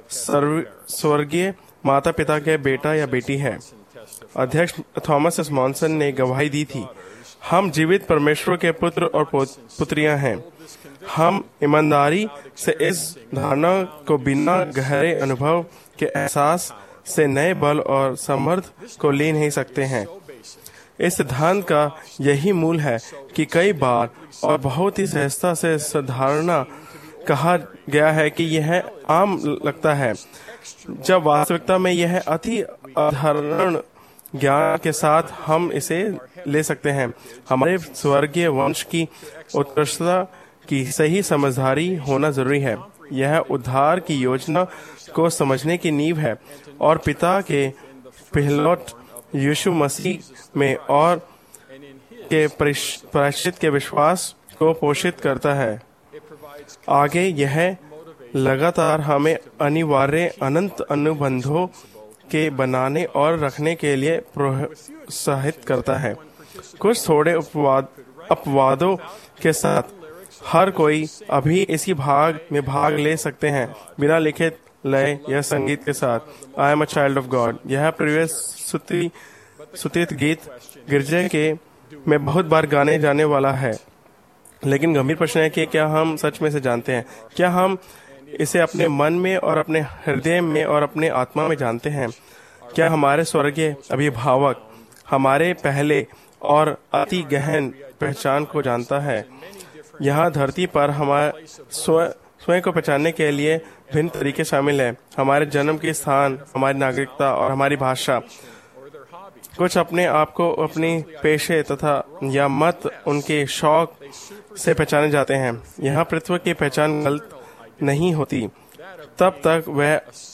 स्वर्गीय माता पिता के बेटा या बेटी है। अध्यक्ष थॉमस एस मॉनसन ने गवाही दी थी, हम जीवित परमेश्वर के पुत्र और पुत्रियां हैं। हम ईमानदारी से इस धारणा को बिना गहरे अनुभव के एहसास से नए बल और समर्थ को ले नहीं सकते हैं। इस सिद्धांत का यही मूल है कि कई बार और बहुत ही सहजता से साधारणा कहा गया है कि यह आम लगता है, जब वास्तविकता में यह अति असाधारण ज्ञान के साथ हम इसे ले सकते हैं। हमारे स्वर्गीय वंश की उत्कृष्टता की सही समझदारी होना जरूरी है। यह उद्धार की योजना को समझने की नींव है और पिता के पहलौठ यीशु मसीह में और के प्रायश्चित के विश्वास को पोषित करता है। आगे यह लगातार हमें अनिवार्य अनंत अनुबंधों के बनाने और रखने के लिए प्रोत्साहित करता है। कुछ थोड़े अपवादों के साथ हर कोई अभी इसी भाग में भाग ले सकते हैं, बिना लिखित लय या संगीत के साथ। I am a child of God, यह प्रिय स्तुतित गीत गिरजे के में बहुत बार गाने जाने वाला है, लेकिन गंभीर प्रश्न है कि क्या हम सच में से जानते हैं? क्या हम इसे अपने मन में और अपने हृदय में और अपने आत्मा में जानते हैं? क्या हमारे स्वर्गीय अभिभावक हमारे पहले और अति गहन पहचान को जानता है? यहाँ धरती पर हमारे स्वयं को पहचानने के लिए भिन्न तरीके शामिल हैं। हमारे जन्म के स्थान, हमारी नागरिकता और हमारी भाषा। कुछ अपने आप को अपनी पेशे तथा या मत उनके शौक से पहचाने जाते हैं। यहाँ पृथ्वी की पहचान गलत नहीं होती तब तक वह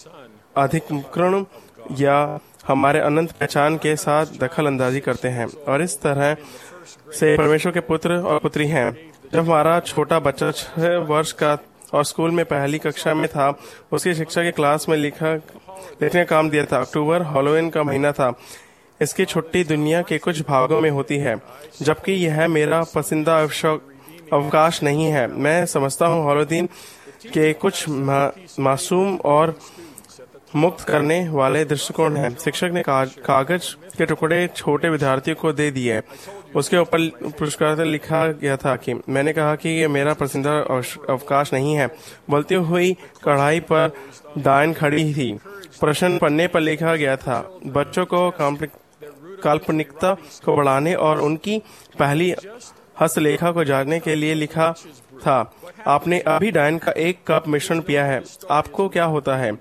अधिकरण या हमारे अनंत पहचान के साथ दखल अंदाजी करते हैं और इस तरह से परमेश्वर के पुत्र और पुत्री हैं। जब हमारा छोटा बच्चा 6 वर्ष का और स्कूल में पहली कक्षा में था, उसकी शिक्षा के क्लास में लिखने का काम दिया था। अक्टूबर हैलोवीन का महीना था। इसकी छुट्टी दुनिया के कुछ भागों में होती है, जबकि यह मेरा पसंदीदा अवकाश नहीं है। मैं समझता हूँ हैलोवीन के कुछ मासूम और मुक्त करने वाले दृष्टिकोण हैं। शिक्षक ने कागज के टुकड़े छोटे विद्यार्थियों को दे दिए। उसके ऊपर पुरस्कार लिखा गया था कि मैंने कहा कि ये मेरा पसंदीदा अवकाश नहीं है। बोलती हुई कढ़ाई पर डायन खड़ी थी। प्रश्न पन्ने पर लिखा गया था, बच्चों को काल्पनिकता को बढ़ाने और उनकी पहली हस्तलेखा को जानने के लिए लिखा था। आपने अभी डायन का 1 कप मिश्रण पिया है। आपको क्या होता है?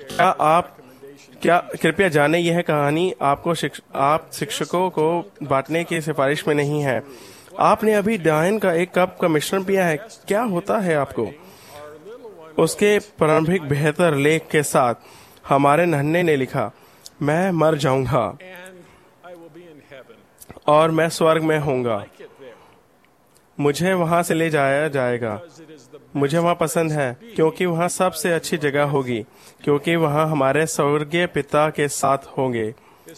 क्या कृपया जाने, यह कहानी आप शिक्षकों को बांटने की सिफारिश में नहीं है। आपने अभी डायन का 1 कप का मिश्रण पिया है, क्या होता है आपको? उसके प्रारंभिक बेहतर लेख के साथ हमारे नन्हे ने लिखा, मैं मर जाऊंगा और मैं स्वर्ग में होऊंगा। मुझे वहां से ले जाया जाएगा। मुझे वहां पसंद है क्योंकि वहां सबसे अच्छी जगह होगी, क्योंकि वहां हमारे स्वर्गीय पिता के साथ होंगे।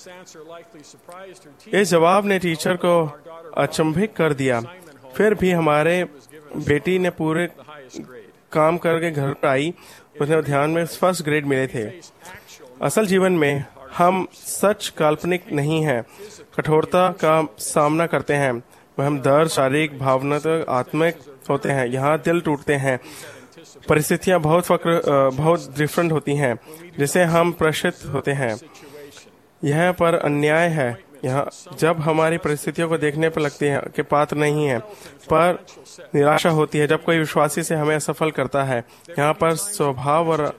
इस जवाब ने टीचर को अचंभित कर दिया। फिर भी हमारे बेटी ने पूरे काम करके घर पर आई। उसने ध्यान में फर्स्ट ग्रेड मिले थे। असल जीवन में हम सच काल्पनिक नहीं हैं, कठोरता का सामना करते हैं। हम दर्द, शारीरिक, भावनात्मक, आत्मिक होते हैं। यहाँ दिल टूटते हैं। परिस्थितियाँ बहुत डिफरेंट होती हैं जिसे हम प्रशिक्षित होते हैं। यह पर अन्याय है यहाँ जब हमारी परिस्थितियों को देखने पर लगती है कि पात्र नहीं है, पर निराशा होती है जब कोई विश्वासी से हमें असफल करता है। यहाँ पर स्वभाव और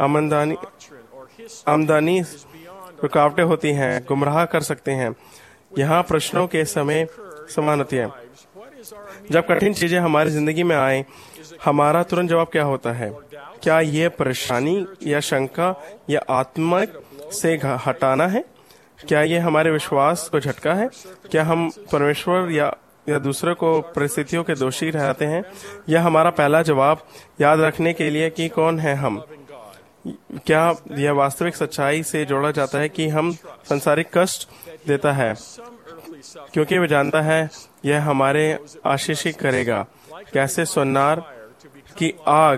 आमदनी रुकावटें होती हैं, गुमराह कर सकते हैं। यहाँ प्रश्नों के समय समान होती है। जब कठिन चीजें हमारी जिंदगी में आए, हमारा तुरंत जवाब क्या होता है? क्या ये परेशानी या शंका या आत्मा से हटाना है? क्या ये हमारे विश्वास को झटका है? क्या हम परमेश्वर या दूसरे को परिस्थितियों के दोषी ठहराते हैं? या हमारा पहला जवाब याद रखने के लिए कि कौन है हम? क्या यह वास्तविक सच्चाई से जोड़ा जाता है कि हम संसारिक कष्ट देता है क्योंकि वह जानता है यह हमारे आशीषित करेगा? कैसे सोनार की आग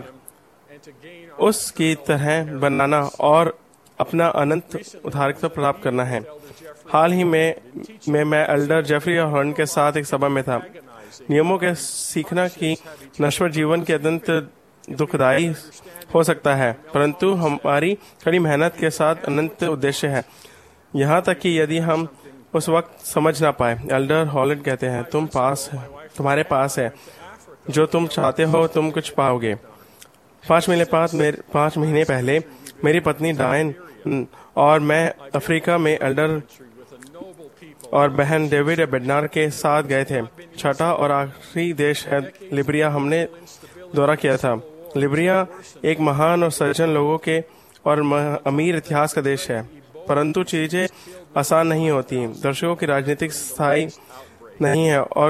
उसकी तरह बनाना और अपना अनंत उद्धारकता प्राप्त करना है। हाल ही में मैं एल्डर जेफरी हॉर्न के साथ एक सभा में था। नियमों के सीखना कि नश्वर जीवन के अत्यंत दुखदायी हो सकता है, परंतु हमारी कड़ी मेहनत के साथ अनंत उद्देश्य है। यहाँ तक कि यदि हम उस वक्त समझ ना पाए, एल्डर हॉलैंड कहते हैं, तुम्हारे पास है जो तुम चाहते हो, तुम कुछ पाओगे। 5 महीने पहले मेरी पत्नी डायन और मैं अफ्रीका में एल्डर और बहन डेविड बेडनार के साथ गए थे। छठा और आखिरी देश है लिब्रिया, हमने दौरा किया था। लिब्रिया एक महान और सज्जन लोगों के और अमीर इतिहास का देश है, परंतु चीजें आसान नहीं होती। दर्शकों की राजनीतिक स्थायी नहीं है और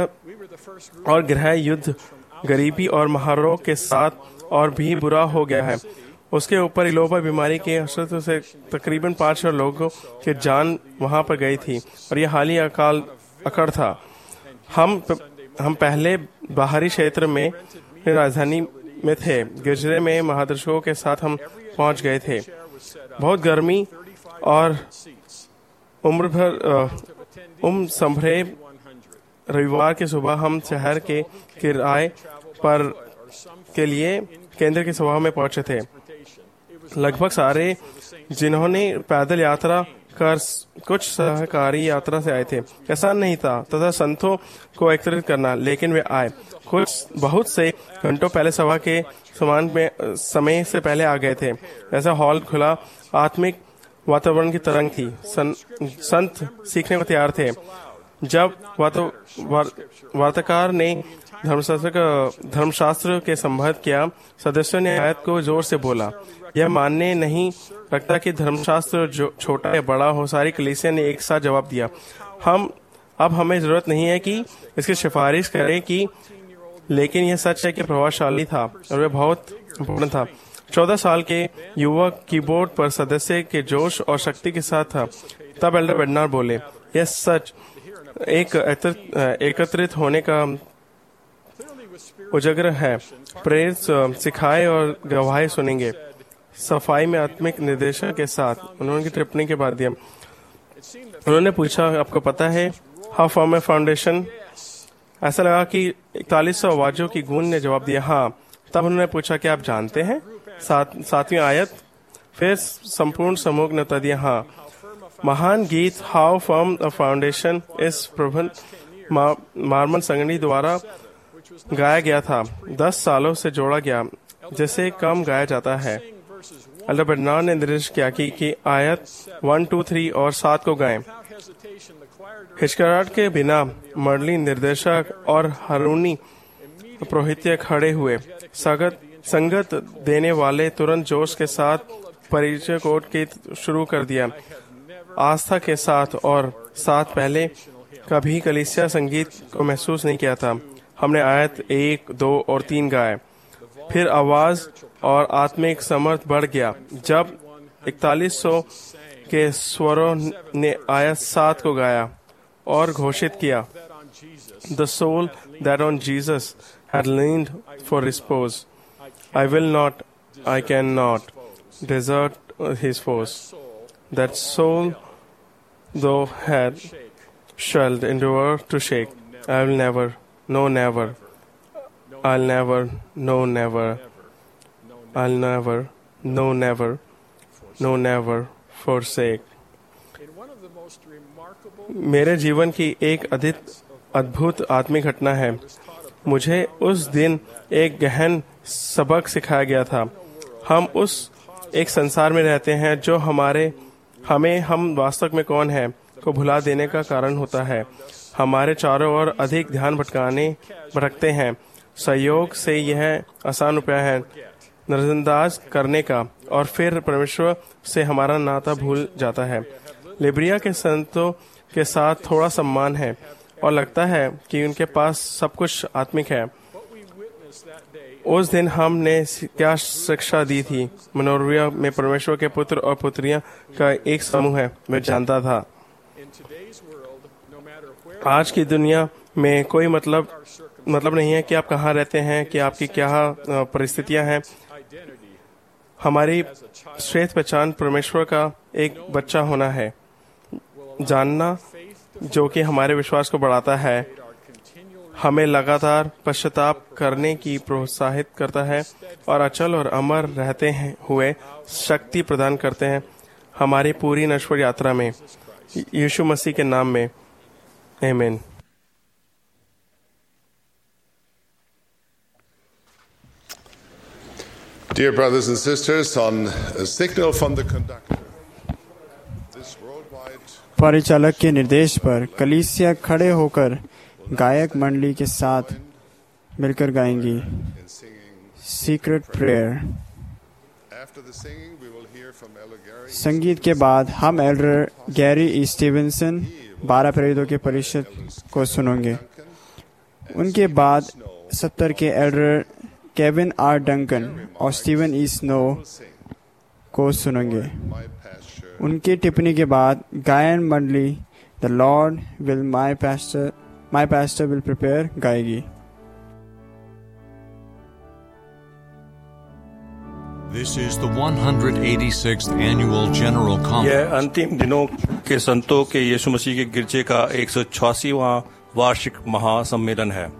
गृह युद्ध, गरीबी और महारोग के साथ और भी बुरा हो गया है। उसके ऊपर इलोपा बीमारी के असर से तकरीबन 500 लोगों की जान वहां पर गई थी और यह हाल ही अकाल अकड़ था। हम पहले बाहरी क्षेत्र में राजधानी में थे। गिरजे में महादर्शकों के साथ हम पहुंच गए थे। बहुत गर्मी और उम्र भर संभरे रविवार की सुबह हम शहर के किराए पर के लिए केंद्र की सभा में पहुंचे थे। लगभग सारे जिन्होंने पैदल यात्रा कर कुछ सहकारी यात्रा से आए थे। आसान नहीं था तथा संतों को एकत्रित करना, लेकिन वे आए। बहुत से घंटों पहले सभा के समय से पहले आ गए थे। ऐसा हॉल खुला आत्मिक वातावरण की तरंग थी। संत सीखने को तैयार थे। जब वार्ताकार ने धर्मशास्त्र के संबंध किया, सदस्यों ने आयत को जोर से बोला। यह मानने नहीं रखता कि धर्मशास्त्र जो छोटा या बड़ा हो, सारी कलीसिया ने एक साथ जवाब दिया। अब हमें जरूरत नहीं है कि इसकी सिफारिश करें कि, लेकिन यह सच है कि प्रभावशाली था और वह बहुत पूर्ण था। 14 साल के युवक कीबोर्ड पर सदस्य के जोश और शक्ति के साथ था। तब एल्डर बेडनार बोले, यह सच एकत्रित होने का उजागर है। प्रेरित सिखाए और गवाही सुनेंगे। सफाई में आत्मिक निर्देशक के साथ उन्होंने टिप्पणी के बाद दिया। उन्होंने पूछा, आपको पता है हाउ फॉर्म ए फाउंडेशन? ऐसा लगा कि 4100 आवाजों की गूंज ने जवाब दिया, हाँ। तब उन्होंने पूछा, क्या आप जानते हैं 7वीं आयत? फिर संपूर्ण समूह ने उत्तर दिया, हाँ। महान गीत हाउ फॉर्म अ फाउंडेशन इस प्रबंध मार्मन संगठन द्वारा गाया गया था। 10 सालों से जोड़ा गया, जिसे कम गाया जाता है। एल्डर बेडनार ने निर्देश किया कि आयत 1, 2, 3 और 7 को गाएं। हिचकिचाहट के बिना मर्ली निर्देशक और हारूनी पुरोहित खड़े हुए। संगत देने वाले तुरंत जोश के साथ परिचय कोड की शुरू कर दिया। आस्था के साथ और साथ पहले कभी कलीसिया संगीत को महसूस नहीं किया था। हमने आयत 1, 2 और 3 गाए। फिर आवाज और आत्मिक समर्थ बढ़ गया जब 4100 के स्वरों ने आयत 7 को गाया और घोषित किया, The soul that on Jesus had leaned for repose, I cannot desert his foes. That soul though had shall endure to shake, I will never, no never, I'll never, no never, I'll never, no never, no never forsake. मेरे जीवन की एक अद्भुत आत्मिक घटना है। मुझे उस दिन एक गहन सबक सिखाया गया था। हम उस एक संसार में रहते हैं जो हम वास्तव में कौन है को भुला देने का कारण होता है। हमारे चारों ओर अधिक ध्यान भटकते हैं। सहयोग से यह आसान उपाय है नजरअंदाज करने का, और फिर परमेश्वर से हमारा नाता भूल जाता है। लिब्रिया के संतों के साथ थोड़ा सम्मान है और लगता है कि उनके पास सब कुछ आत्मिक है। उस दिन हमने क्या शिक्षा दी थी? मनोरिया में परमेश्वर के पुत्र और पुत्रियां का एक समूह है, मैं जानता था। आज की दुनिया में कोई मतलब नहीं है कि आप कहाँ रहते हैं, कि आपकी क्या परिस्थितियां हैं। हमारी श्रेष्ठ पहचान परमेश्वर का एक बच्चा होना है, जानना जो कि हमारे विश्वास को बढ़ाता है, हमें लगातार पश्चाताप करने की प्रोत्साहित करता है और अचल और अमर रहते हुए शक्ति प्रदान करते हैं हमारी पूरी नश्वर यात्रा में। यीशु मसीह के नाम में आमीन। Dear brothers and sisters, on a signal from the conductor, this worldwide परिचालक के निर्देश पर कलीसिया खड़े होकर गायक मंडली के साथ मिलकर गाएंगी सीक्रेट प्रेयर। संगीत के बाद हम एल्डर गैरी ई स्टीवेंसन 12 प्रेरितों के परिषद को सुनेंगे। उनके बाद 70 के एल्डर केविन आर डंकन और स्टीवन ई स्नो को सुनेंगे। उनकी टिप्पणी के बाद गायन मंडली the Lord will my pastor will prepare गाएगी। This is the 186th annual General Conference. यह अंतिम दिनों के संतों के यीशु मसीह के गिरजे का 186वां वार्षिक महासम्मेलन है।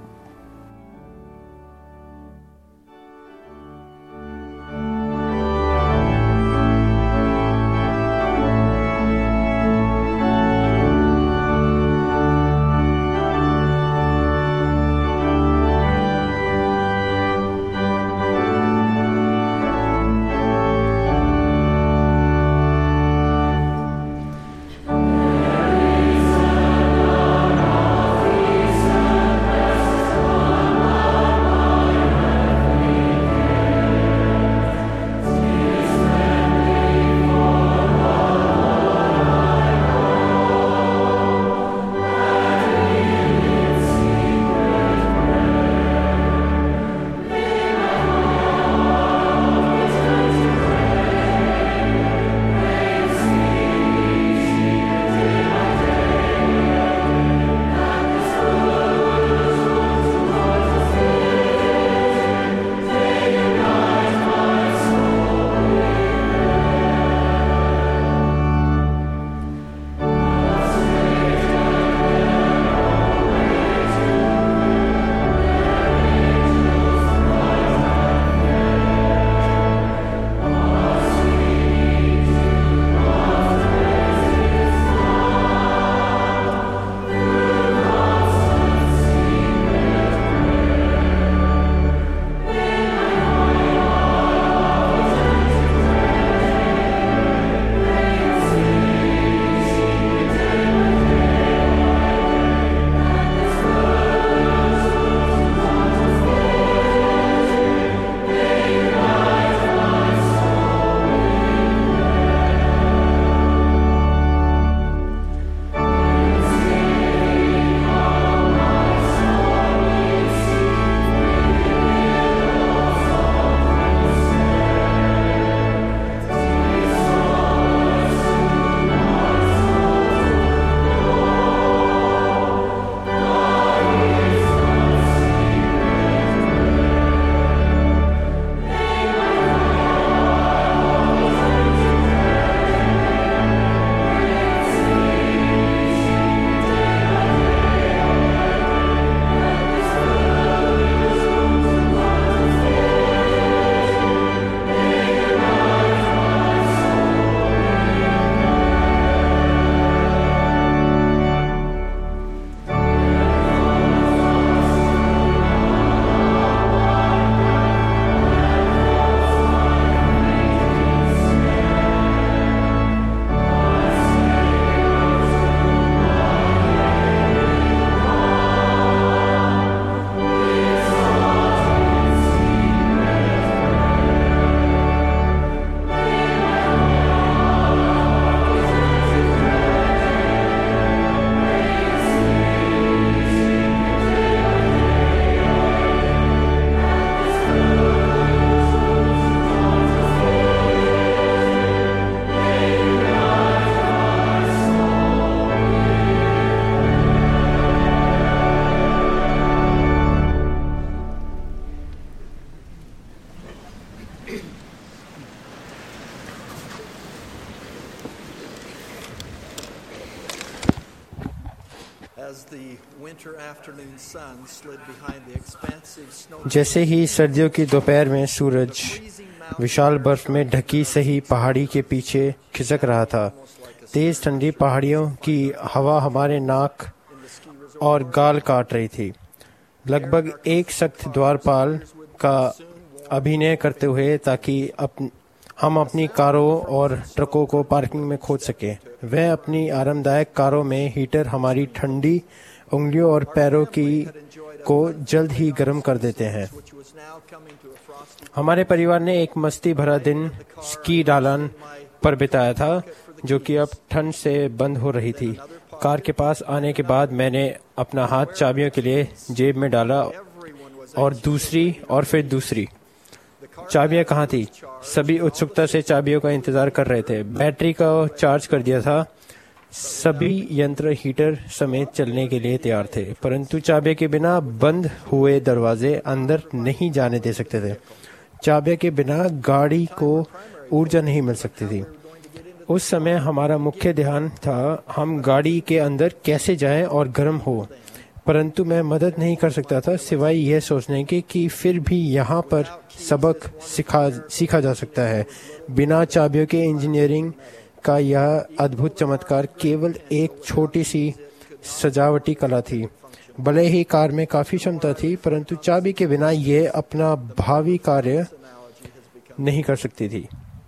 जैसे ही सर्दियों की दोपहर में सूरज विशाल बर्फ में ढकी सही पहाड़ी के पीछे खिसक रहा था, तेज ठंडी पहाड़ियों की हवा हमारे नाक और गाल काट रही थी। लगभग एक सख्त द्वारपाल का अभिनय करते हुए ताकि हम अपनी कारों और ट्रकों को पार्किंग में खोज सकें। वह अपनी आरामदायक कारों में हीटर हमारी ठंडी उंगलियों और पैरों को जल्द ही गर्म कर देते हैं। हमारे परिवार ने एक मस्ती भरा दिन स्की ढलान पर बिताया था, जो कि अब ठंड से बंद हो रही थी। कार के पास आने के बाद मैंने अपना हाथ चाबियों के लिए जेब में डाला और फिर दूसरी चाबियां कहाँ थी? सभी उत्सुकता से चाबियों का इंतजार कर रहे थे। बैटरी का चार्ज कर दिया था। सभी यंत्र हीटर समेत चलने के लिए तैयार थे, परंतु चाबियों के बिना बंद हुए दरवाजे अंदर नहीं जाने दे सकते थे। चाबियों के बिना गाड़ी को ऊर्जा नहीं मिल सकती थी। उस समय हमारा मुख्य ध्यान था हम गाड़ी के अंदर कैसे जाएं और गर्म हो, परंतु मैं मदद नहीं कर सकता था सिवाय यह सोचने के कि फिर भी यहाँ पर सबक सीखा जा सकता है। बिना चाबियों के इंजीनियरिंग का यह अद्भुत चमत्कार केवल एक छोटी सी सजावटी कला थी। भले ही कार में काफी क्षमता थी, परंतु चाबी के बिना ये अपना भावी कार्य नहीं कर सकती थी।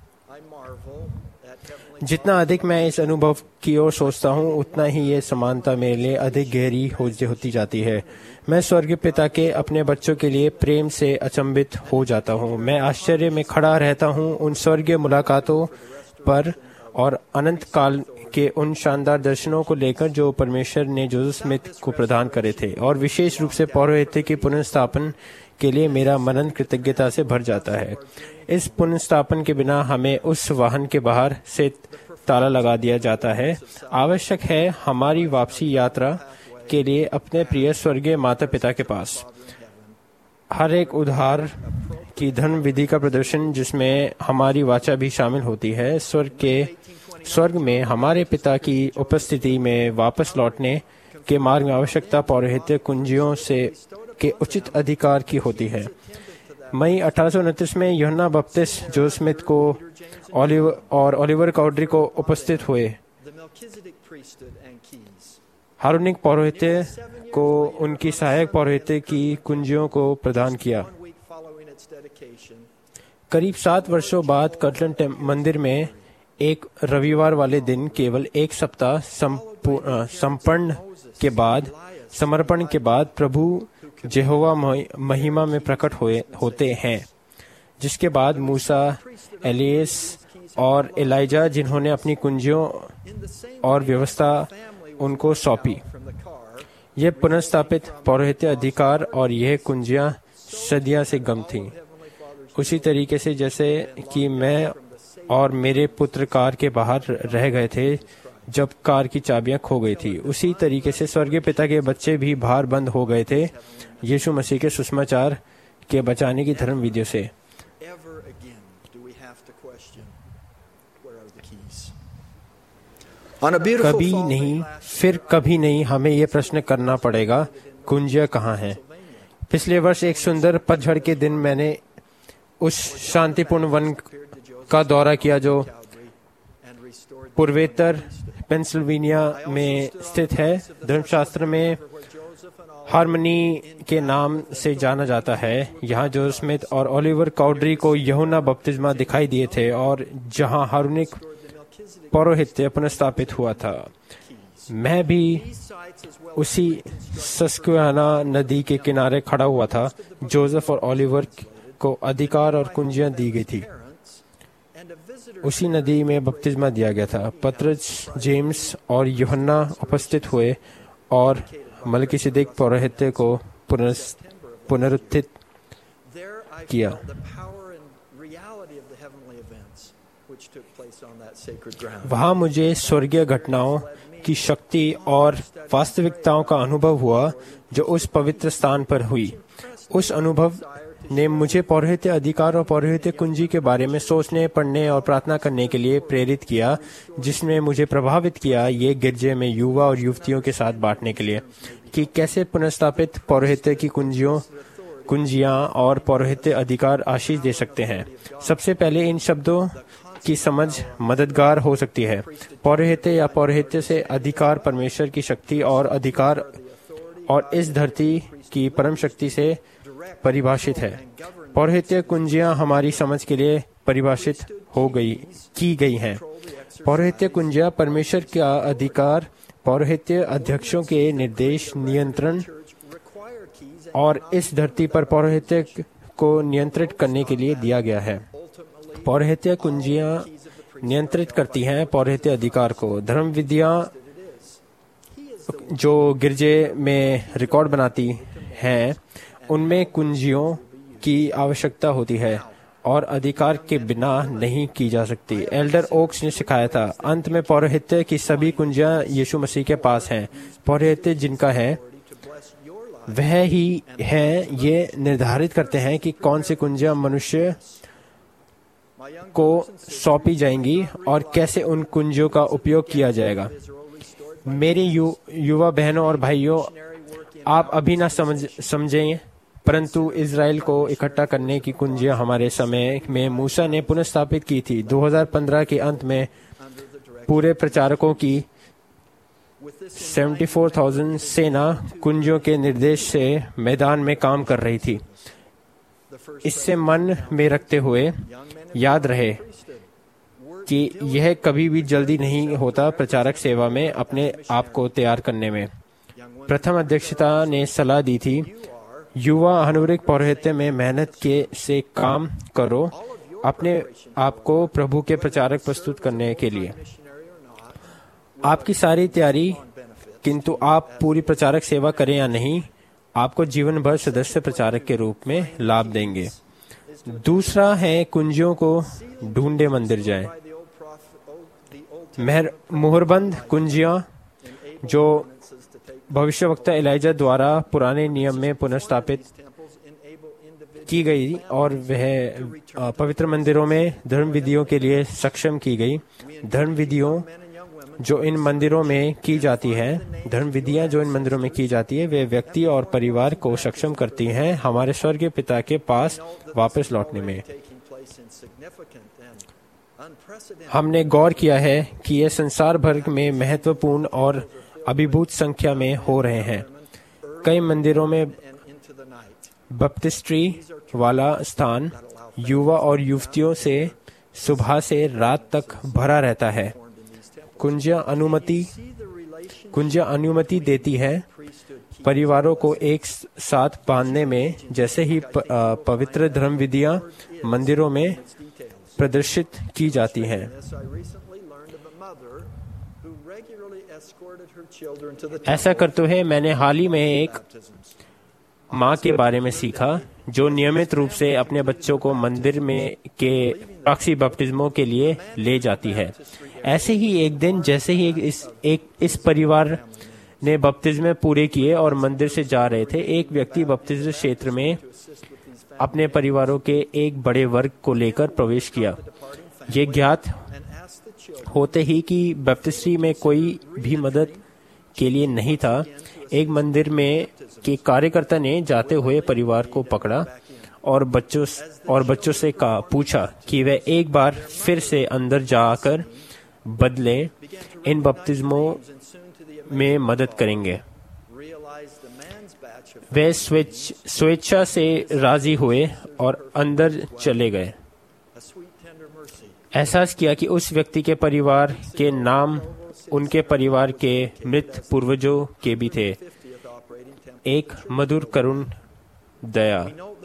जितना अधिक मैं इस अनुभव की ओर सोचता हूँ, उतना ही ये समानता मेरे लिए अधिक गहरी होती जाती है। मैं स्वर्गीय पिता के अपने बच्चों के लिए प्रेम से अचंभित हो जाता हूँ। मैं आश्चर्य में खड़ा रहता हूँ उन स्वर्गीय मुलाकातों पर और अनंत काल के उन शानदार दर्शनों को लेकर जो परमेश्वर ने जोसेफ स्मिथ को प्रदान करे थे, और विशेष रूप से पौरोहित्य की पुनर्स्थापन के लिए मेरा मनन कृतज्ञता से भर जाता है। इस पुनर्स्थापन के बिना हमें उस वाहन के बाहर से ताला लगा दिया जाता है। आवश्यक है हमारी वापसी यात्रा के लिए अपने प्रिय स्वर्गीय माता पिता के पास हर एक उधार की धर्म विधि का प्रदर्शन, जिसमें हमारी वाचा भी शामिल होती है। स्वर्ग में हमारे पिता की उपस्थिति में वापस लौटने के मार्ग में आवश्यकता पौरोहित्य कुंजियों के उचित अधिकार की होती है। मई 1829 में यूहन्ना बपतिस्मा जोसेफ स्मिथ को ओलिवर काउड्री को उपस्थित हुए। हारूनिक पौरोहित्य को उनकी सहायक पौरोहित्य की कुंजियों को प्रदान किया। करीब 7 वर्षों बाद कर्टलैंड मंदिर में एक रविवार वाले दिन केवल एक सप्ताह समर्पण के बाद प्रभु यहोवा महिमा में प्रकट होते हैं, जिसके बाद मूसा, एलियास और एलाइजा, जिन्होंने अपनी कुंजियों और व्यवस्था उनको सौंपी। यह पुनर्स्थापित पौरोहित्य अधिकार और यह कुंजियां सदियां से गम थीं। उसी तरीके से जैसे कि मैं और मेरे पुत्र कार के बाहर रह गए थे जब कार की चाबियां खो गई थी, उसी तरीके से स्वर्गीय पिता के बच्चे भी बाहर बंद हो गए थे यीशु मसीह के सुसमाचार के बचाने की धर्म विधियों से। कभी नहीं हमें यह प्रश्न करना पड़ेगा, कुंजियां कहाँ हैं? पिछले वर्ष एक सुंदर पतझड़ के दिन मैंने उस शांतिपूर्ण वन का दौरा किया जो पूर्वोत्तर पेंसिल्वेनिया में स्थित है। धर्मशास्त्र में हार्मनी के नाम से जाना जाता है। यहाँ जोसेफ स्मिथ और ओलिवर काउड्री को यूहन्ना बपतिस्मा दिखाई दिए थे और जहाँ हारूनिक पौरोहित्य पुनर्स्थापित हुआ था। मैं भी उसी सस्क्वेना नदी के किनारे खड़ा हुआ था। जोसेफ और ओलिवर को अधिकार और कुंजियां दी गई थी। उसी नदी में बपतिस्मा दिया गया था। पतरस, जेम्स और यूहन्ना उपस्थित हुए और मलकीसिदक पौरोहित्य को पुनरुत्थित किया। वहां मुझे स्वर्गीय घटनाओं की शक्ति और वास्तविकताओं का अनुभव हुआ जो उस पवित्र स्थान पर हुई। उस अनुभव ने मुझे पौरोहित्य अधिकार और पौरोहित्य कुंजी के बारे में सोचने, पढ़ने और प्रार्थना करने के लिए प्रेरित किया, जिसने मुझे प्रभावित किया ये गिरजे में युवा और युवतियों के साथ बांटने के लिए कि कैसे पुनर्स्थापित पौरोहित्य की कुंजियां और पौरोहित्य अधिकार आशीष दे सकते हैं। सबसे पहले इन शब्दों की समझ मददगार हो सकती है। पौरोहित्य या पौरोहित्य से अधिकार परमेश्वर की शक्ति और अधिकार और इस धरती की परम शक्ति से परिभाषित है। पौरोहित्य कुंजियां हमारी समझ के लिए परिभाषित की गई हैं। पौरोहित्य कुंजियां परमेश्वर का अधिकार, पौरोहित्य अध्यक्षों के निर्देश, नियंत्रण और इस धरती पर पौरोहित्य को नियंत्रित करने के लिए दिया गया है। पौरोहित्य कुंजियां नियंत्रित करती हैं पौरोहित्य अधिकार को। धर्म विधियां जो गिरजे में रिकॉर्ड बनाती हैं, उनमें कुंजियों की आवश्यकता होती है और अधिकार के बिना नहीं की जा सकती। एल्डर ओक्स ने सिखाया था, अंत में पौरोहित्य की सभी कुंजियां यीशु मसीह के पास हैं। पौरोहित्य जिनका है वह ही है ये निर्धारित करते हैं कि कौन सी कुंजियां मनुष्य को सौंपी जाएंगी और कैसे उन कुंजियों का उपयोग किया जाएगा। मेरे युवा बहनों और भाइयों, आप अभी ना समझें, परंतु इज़राइल को इकट्ठा करने की कुंजियां हमारे समय में मूसा ने पुनर्स्थापित की थी। 2015 के अंत में पूरे प्रचारकों की 74,000 सेना कुंजियों के निर्देश से मैदान में काम कर रही थी। इससे मन में रखते हुए याद रहे कि यह कभी भी जल्दी नहीं होता प्रचारक सेवा में अपने आप को तैयार करने में। प्रथम अध्यक्षता ने सलाह दी थी, युवा अनुरिक पौरोहित्य में मेहनत से काम करो अपने आप को प्रभु के प्रचारक प्रस्तुत करने के लिए। आपकी सारी तैयारी, किंतु आप पूरी प्रचारक सेवा करें या नहीं, आपको जीवन भर सदस्य प्रचारक के रूप में लाभ देंगे। दूसरा है कुंजियों को ढूंढे मंदिर जाएं। मुहरबंद कुंजियां जो भविष्यवक्ता एलिजा द्वारा पुराने नियम में पुनर्स्थापित की गई और वह पवित्र मंदिरों में धर्म विधियों के लिए सक्षम की गई। धर्म विधियों जो इन मंदिरों में की जाती है, धर्म विधियां जो इन मंदिरों में की जाती है, वे व्यक्ति और परिवार को सक्षम करती हैं हमारे स्वर्गीय पिता के पास वापस लौटने में। हमने गौर किया है कि यह संसार भर में महत्वपूर्ण और अभिभूत संख्या में हो रहे हैं। कई मंदिरों में बपटिस्ट्री वाला स्थान युवा और युवतियों से सुबह से रात तक भरा रहता है। कुंजियां अनुमति देती है परिवारों को एक साथ बांधने में, जैसे ही पवित्र धर्म विधियां मंदिरों में प्रदर्शित की जाती हैं। ऐसा करते हुए मैंने हाल ही में एक माँ के बारे में सीखा जो नियमित रूप से अपने बच्चों को मंदिर में के प्रॉक्सी बपटिस्मों के लिए ले जाती है। ऐसे ही एक दिन जैसे ही इस परिवार ने बपतिस्मे पूरे किए और मंदिर से जा रहे थे, एक व्यक्ति बपतिस्म क्षेत्र में अपने परिवारों के एक बड़े वर्ग को लेकर प्रवेश किया। ये ज्ञात होते ही कि बपतिस्मी में कोई भी मदद के लिए नहीं था, एक मंदिर में के कार्यकर्ता ने जाते हुए परिवार को पकड़ा और बच्चों से पूछा कि वे एक बार फिर से अंदर जाकर बदले इन बपतिस्मों में मदद करेंगे। वे स्वेच्छा से राजी हुए और अंदर चले गए। एहसास किया कि उस व्यक्ति के परिवार के नाम उनके परिवार के मृत पूर्वजों के भी थे। एक मधुर करुण दया।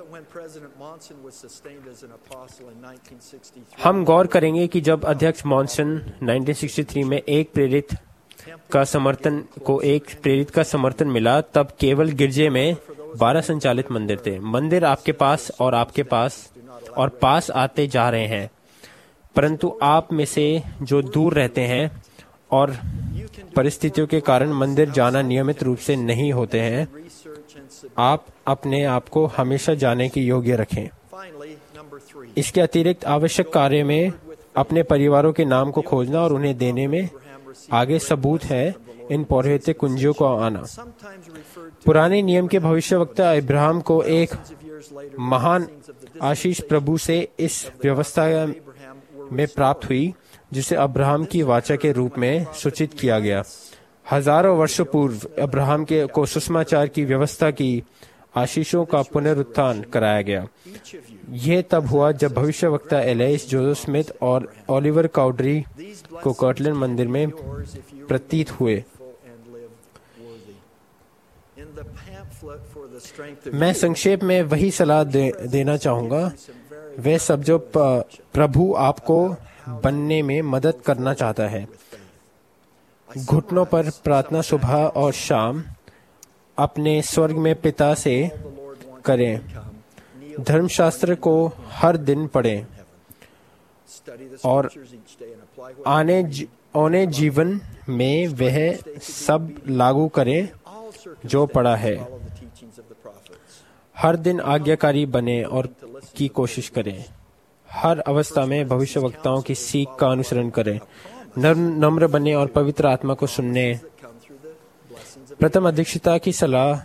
हम गौर करेंगे कि जब अध्यक्ष मॉनसन 1963 में एक प्रेरित का समर्थन मिला, तब केवल गिरजे में 12 संचालित मंदिर थे। मंदिर आपके पास और पास आते जा रहे हैं, परंतु आप में से जो दूर रहते हैं और परिस्थितियों के कारण मंदिर जाना नियमित रूप से नहीं होते हैं, आप अपने आप को हमेशा जाने के योग्य रखें। इसके अतिरिक्त आवश्यक कार्य में अपने परिवारों के नाम को खोजना और उन्हें देने में आगे सबूत है इन पौरोहित्य कुंजियों को आना। पुराने नियम के भविष्यवक्ता अब्राहम को एक महान आशीष प्रभु से इस व्यवस्था में प्राप्त हुई जिसे अब्राहम की वाचा के रूप में सूचित किया गया। हजारों वर्षों पूर्व अब्राहम को सुसमाचार की व्यवस्था की आशीषों का पुनरुत्थान कराया गया। यह तब हुआ जब भविष्यवक्ता एलियास जोसेफ स्मिथ और ओलिवर काउडरी को कर्टलैंड मंदिर में प्रतीत हुए। मैं संक्षेप में वही सलाह देना चाहूँगा, वे सब जो प्रभु आपको बनने में मदद करना चाहता है। घुटनों पर प्रार्थना सुबह और शाम अपने स्वर्ग में पिता से करें। धर्मशास्त्र को हर दिन पढ़ें और आने जीवन में वह सब लागू करें जो पढ़ा है। हर दिन आज्ञाकारी बने और की कोशिश करें। हर अवस्था में भविष्यवक्ताओं की सीख का अनुसरण करें। नम्र बने और पवित्र आत्मा को सुनने। प्रथम अध्यक्षता की सलाह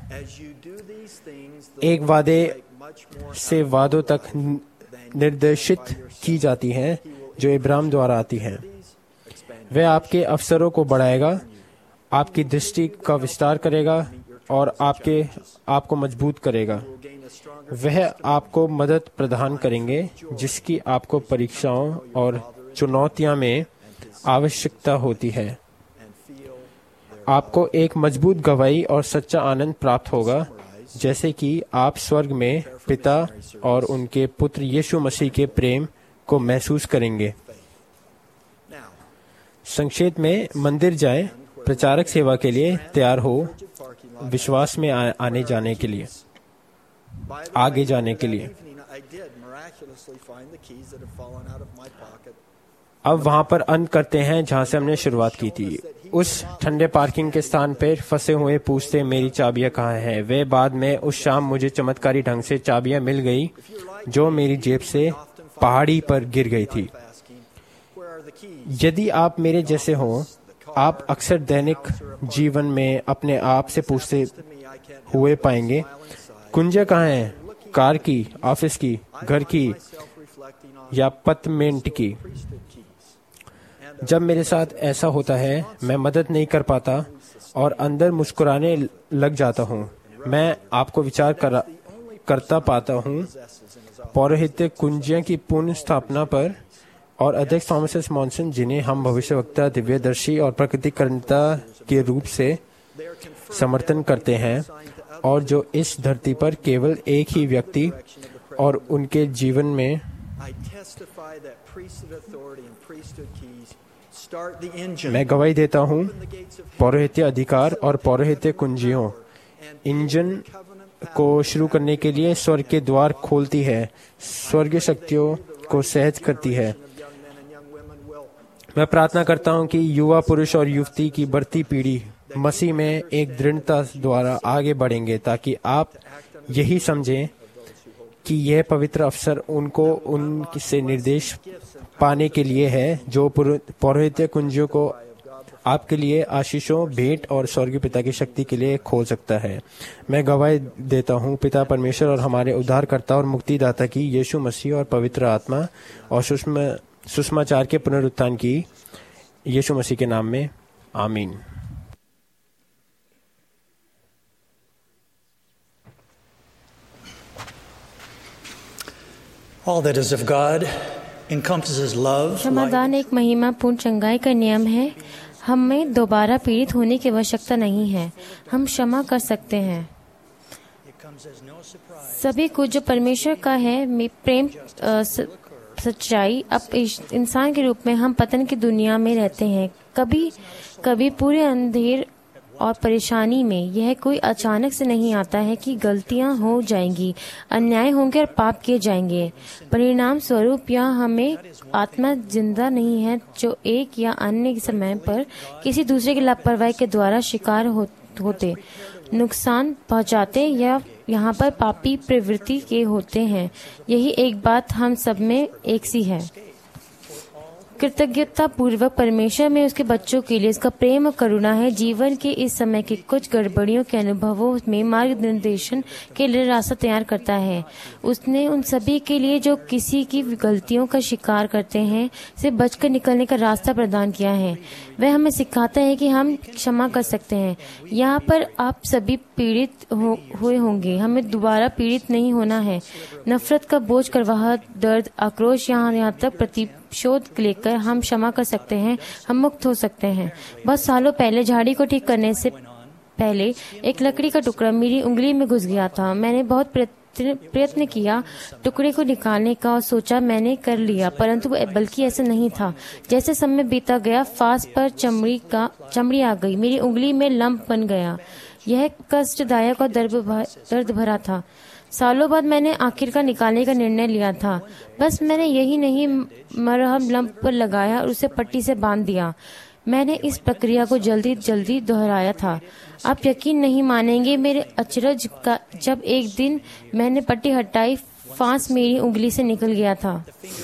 एक वादे से वादों तक निर्देशित की जाती है जो इब्राहिम द्वारा आती है। वह आपके अवसरों को बढ़ाएगा, आपकी दृष्टि का विस्तार करेगा और आपको मजबूत करेगा। वह आपको मदद प्रदान करेंगे जिसकी आपको परीक्षाओं और चुनौतियों में आवश्यकता होती है। आपको एक मजबूत गवाही और सच्चा आनंद प्राप्त होगा, जैसे कि आप स्वर्ग में पिता और उनके पुत्र यीशु मसीह के प्रेम को महसूस करेंगे। संक्षेप में मंदिर जाएं, प्रचारक सेवा के लिए तैयार हो, विश्वास में आने जाने के लिए, आगे जाने के लिए। अब वहां पर अंत करते हैं जहां से हमने शुरुआत की थी। उस ठंडे पार्किंग के स्थान पर फंसे हुए पूछते मेरी चाबियां कहाँ हैं। वे बाद में उस शाम मुझे चमत्कारी ढंग से चाबियां मिल गई जो मेरी जेब से पहाड़ी पर गिर गई थी। यदि आप मेरे जैसे हों, आप अक्सर दैनिक जीवन में अपने आप से पूछते हुए पाएंगे, कुंजियां कहाँ हैं? कार की, ऑफिस की, घर की या पतमेंट की। जब मेरे साथ ऐसा होता है, मैं मदद नहीं कर पाता और अंदर मुस्कुराने लग जाता हूँ। मैं आपको विचार करता पाता हूँ पौरोहित्य कुंजियां की पुनः स्थापना पर और अध्यक्ष थॉमस एस मॉनसन, जिन्हें हम भविष्यवक्ता, दिव्यदर्शी और प्रकटीकर्ता के रूप से समर्थन करते हैं और जो इस धरती पर केवल एक ही व्यक्ति और उनके जीवन में मैं गवाही देता हूँ पौरोहित्य अधिकार और पौरोहित्य कुंजियों इंजन को शुरू करने के लिए स्वर्ग के द्वार खोलती है, स्वर्गीय शक्तियों को सहज करती है। मैं प्रार्थना करता हूँ कि युवा पुरुष और युवती की बढ़ती पीढ़ी मसीह में एक दृढ़ता द्वारा आगे बढ़ेंगे, ताकि आप यही समझें कि यह पवित्र अवसर उनको उनसे निर्देश पाने के लिए है जो पौरोहित्य कुंजियों को आपके लिए आशीषों, भेंट और स्वर्गीय पिता की शक्ति के लिए खोल सकता है। मैं गवाही देता हूँ पिता परमेश्वर और हमारे उद्धारकर्ता और मुक्तिदाता की, यीशु मसीह और पवित्र आत्मा और सुसमाचार के पुनरुत्थान की, यीशु मसीह के नाम में, आमीन। All that is of God encompasses love. समाधान एक महिमापूर्ण चंगाई का नियम है। हमें दोबारा पीड़ित होने की आवश्यकता नहीं है, हम क्षमा कर सकते हैं। सभी कुछ जो परमेश्वर का है, प्रेम, सच्चाई। अब इंसान के रूप में हम पतन की दुनिया में रहते हैं, कभी कभी पूरे अंधेर और परेशानी में। यह कोई अचानक से नहीं आता है कि गलतियां हो जाएंगी, अन्याय होंगे और पाप किए जाएंगे। परिणाम स्वरूप यह हमें आत्मा जिंदा नहीं है जो एक या अन्य समय पर किसी दूसरे की लापरवाही के द्वारा शिकार होते, नुकसान पहुंचाते या यहाँ पर पापी प्रवृत्ति के होते हैं। यही एक बात हम सब में एक सी है। कृतज्ञता पूर्वक परमेश्वर में उसके बच्चों के लिए इसका प्रेम और करुणा है। जीवन के इस समय के कुछ गड़बड़ियों के अनुभवों में मार्गदर्शन के लिए रास्ता तैयार करता है। उसने उन सभी के लिए जो किसी की गलतियों का शिकार करते हैं से बचकर निकलने का रास्ता प्रदान किया है। वह हमें सिखाता है कि हम क्षमा कर सकते हैं। यहाँ पर आप सभी पीड़ित हुए होंगे। हमें दोबारा पीड़ित नहीं होना है। नफरत का बोझ, करवाहट, दर्द, आक्रोश, यहाँ तक प्रतिशोध लेकर हम क्षमा कर सकते हैं। हम मुक्त हो सकते हैं। बहुत सालों पहले झाड़ी को ठीक करने से पहले एक लकड़ी का टुकड़ा मेरी उंगली में घुस गया था। मैंने बहुत प्रयत्न किया टुकड़े को निकालने का और सोचा मैंने कर लिया, परंतु बल्कि ऐसा नहीं था। जैसे समय बीता गया, फांस पर चमड़ी आ गई। मेरी उंगली में लंप बन गया। यह कष्टदायक और दर्द भरा था। सालों बाद मैंने आखिरकार निकालने का निर्णय लिया था। बस मैंने यही नहीं, मरहम लंप पर लगाया और उसे पट्टी से बांध दिया। मैंने इस प्रक्रिया को जल्दी दोहराया था। आप यकीन नहीं मानेंगे मेरे अचरज का, जब एक दिन मैंने पट्टी हटाई, फांस मेरी उंगली से निकल गया था।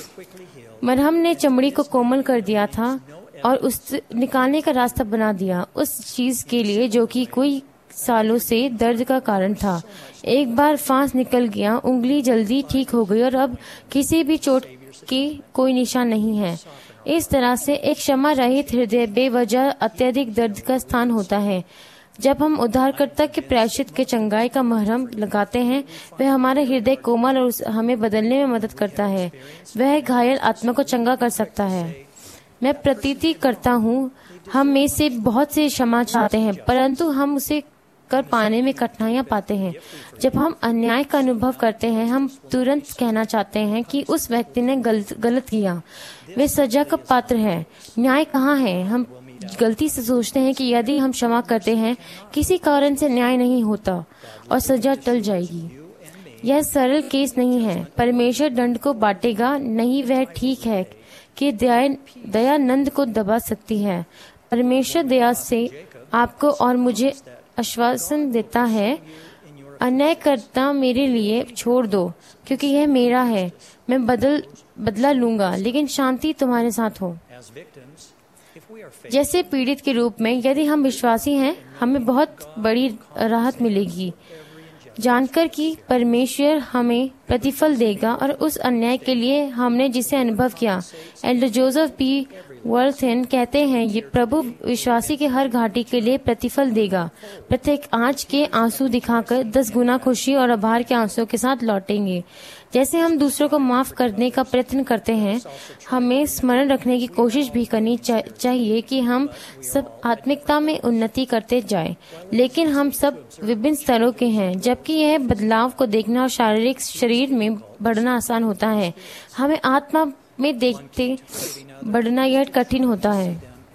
मरहम ने चमड़ी को कोमल कर दिया था और उस निकालने का रास्ता बना दिया, उस चीज के लिए जो कि कोई सालों से दर्द का कारण था। एक बार फांस निकल गया, उंगली जल्दी ठीक हो गई और अब किसी भी चोट की कोई निशान नहीं है। इस तरह से एक क्षमा रहित हृदय बेवजह अत्यधिक दर्द का स्थान होता है। जब हम उद्धारकर्ता के प्रायश्चित के चंगाई का मरहम लगाते हैं, वह हमारा हृदय कोमल और हमें बदलने में मदद करता है। वह घायल आत्मा को चंगा कर सकता है। मैं प्रतीति करता हूँ हम में से बहुत से क्षमा चाहते हैं, परंतु हम उसे कर पाने में कठिनाइयां पाते हैं। जब हम अन्याय का अनुभव करते हैं, हम तुरंत कहना चाहते हैं कि उस व्यक्ति ने गलत किया, वे सजा का पात्र है। न्याय कहाँ है? हम गलती से सोचते हैं कि यदि हम क्षमा करते हैं, किसी कारण से न्याय नहीं होता और सजा टल जाएगी। यह सरल केस नहीं है। परमेश्वर दंड को बांटेगा नहीं। वह ठीक है कि दयानंद को दबा सकती है। परमेश्वर दया से आपको और मुझे आश्वासन देता है, अन्यायकर्ता मेरे लिए छोड़ दो, क्योंकि यह मेरा है। मैं बदला लूंगा, लेकिन शांति तुम्हारे साथ हो। जैसे पीड़ित के रूप में यदि हम विश्वासी हैं, हमें बहुत बड़ी राहत मिलेगी जानकर कि परमेश्वर हमें प्रतिफल देगा और उस अन्याय के लिए हमने जिसे अनुभव किया। एल्डर जोसेफ पी वर्थिन कहते हैं, ये प्रभु विश्वासी के हर घाटी के लिए प्रतिफल देगा। प्रत्येक आँच के आंसू दिखाकर 10 गुना खुशी और आभार के आंसुओं के साथ लौटेंगे। जैसे हम दूसरों को माफ करने का प्रयत्न करते हैं, हमें स्मरण रखने की कोशिश भी करनी चाहिए कि हम सब आत्मिकता में उन्नति करते जाएं, लेकिन हम सब विभिन्न स्तरों के हैं। जबकि यह बदलाव को देखना और शारीरिक शरीर में बढ़ना आसान होता है, हमें आत्मा में देखते बढ़ना यह कठिन होता है।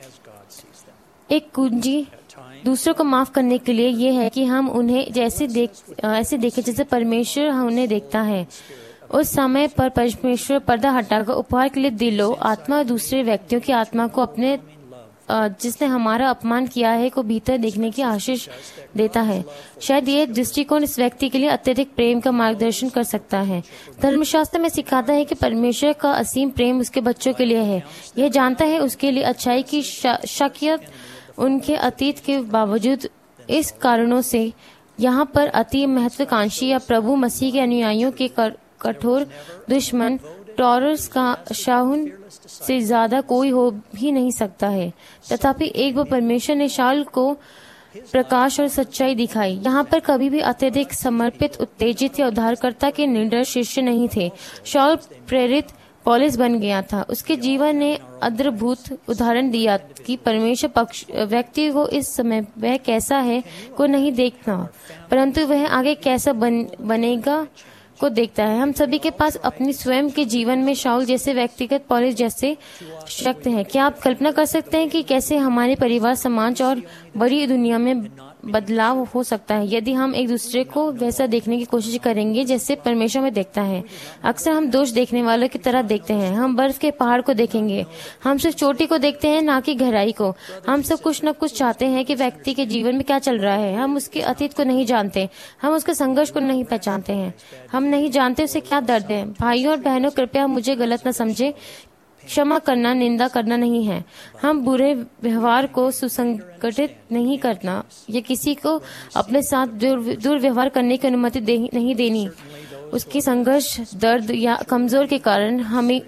एक कुंजी दूसरों को माफ करने के लिए यह है कि हम उन्हें ऐसे देखें जैसे परमेश्वर उन्हें देखता है। उस समय पर परमेश्वर पर्दा हटाकर उपहार के लिए दिलों, आत्मा और दूसरे व्यक्तियों की आत्मा को अपने जिसने हमारा अपमान किया है को भीतर देखने की आशीष देता है। शायद यह दृष्टिकोण इस व्यक्ति के लिए अत्यधिक प्रेम का मार्गदर्शन कर सकता है। धर्मशास्त्र में सिखाता है कि परमेश्वर का असीम प्रेम उसके बच्चों के लिए है। यह जानता है उसके लिए अच्छाई की शक्यत उनके अतीत के बावजूद। इस कारणों से यहाँ पर अति महत्वाकांक्षी या प्रभु मसीह के अनुयायियों के कठोर दुश्मन टॉरस का शाहुन से ज्यादा कोई हो भी नहीं सकता है। तथापि एक बार परमेश्वर ने शाऊल को प्रकाश और सच्चाई दिखाई। यहाँ पर कभी भी अत्यधिक समर्पित, उत्तेजित या उद्धारकर्ता के निडर शिष्य नहीं थे। शाऊल प्रेरित पौलुस बन गया था। उसके जीवन ने अद्भुत उदाहरण दिया कि परमेश्वर व्यक्ति को इस समय वह कैसा है को नहीं देखता, परंतु वह आगे कैसा बनेगा को देखता है। हम सभी के पास अपनी स्वयं के जीवन में शाऊल जैसे व्यक्तिगत पौलुस जैसे शक्ति है। क्या आप कल्पना कर सकते हैं कि कैसे हमारे परिवार, समाज और बड़ी दुनिया में बदलाव हो सकता है यदि हम एक दूसरे को वैसा देखने की कोशिश करेंगे जैसे परमेश्वर में देखता है। अक्सर हम दोष देखने वालों की तरह देखते हैं। हम बर्फ के पहाड़ को देखेंगे, हम सिर्फ चोटी को देखते हैं, ना कि गहराई को। हम सब कुछ न कुछ चाहते हैं कि व्यक्ति के जीवन में क्या चल रहा है। हम उसके अतीत को नहीं जानते, हम उसके संघर्ष को नहीं पहचानते हैं, हम नहीं जानते उसे क्या दर्द है। भाइयों और बहनों, कृपया मुझे गलत न समझे। क्षमा करना निंदा करना नहीं है। हम बुरे व्यवहार को सुसंगठित नहीं करना या किसी को अपने साथ दुर्व्यवहार करने की अनुमति नहीं देनी। उसकी संघर्ष, दर्द या कमजोर के कारण हमें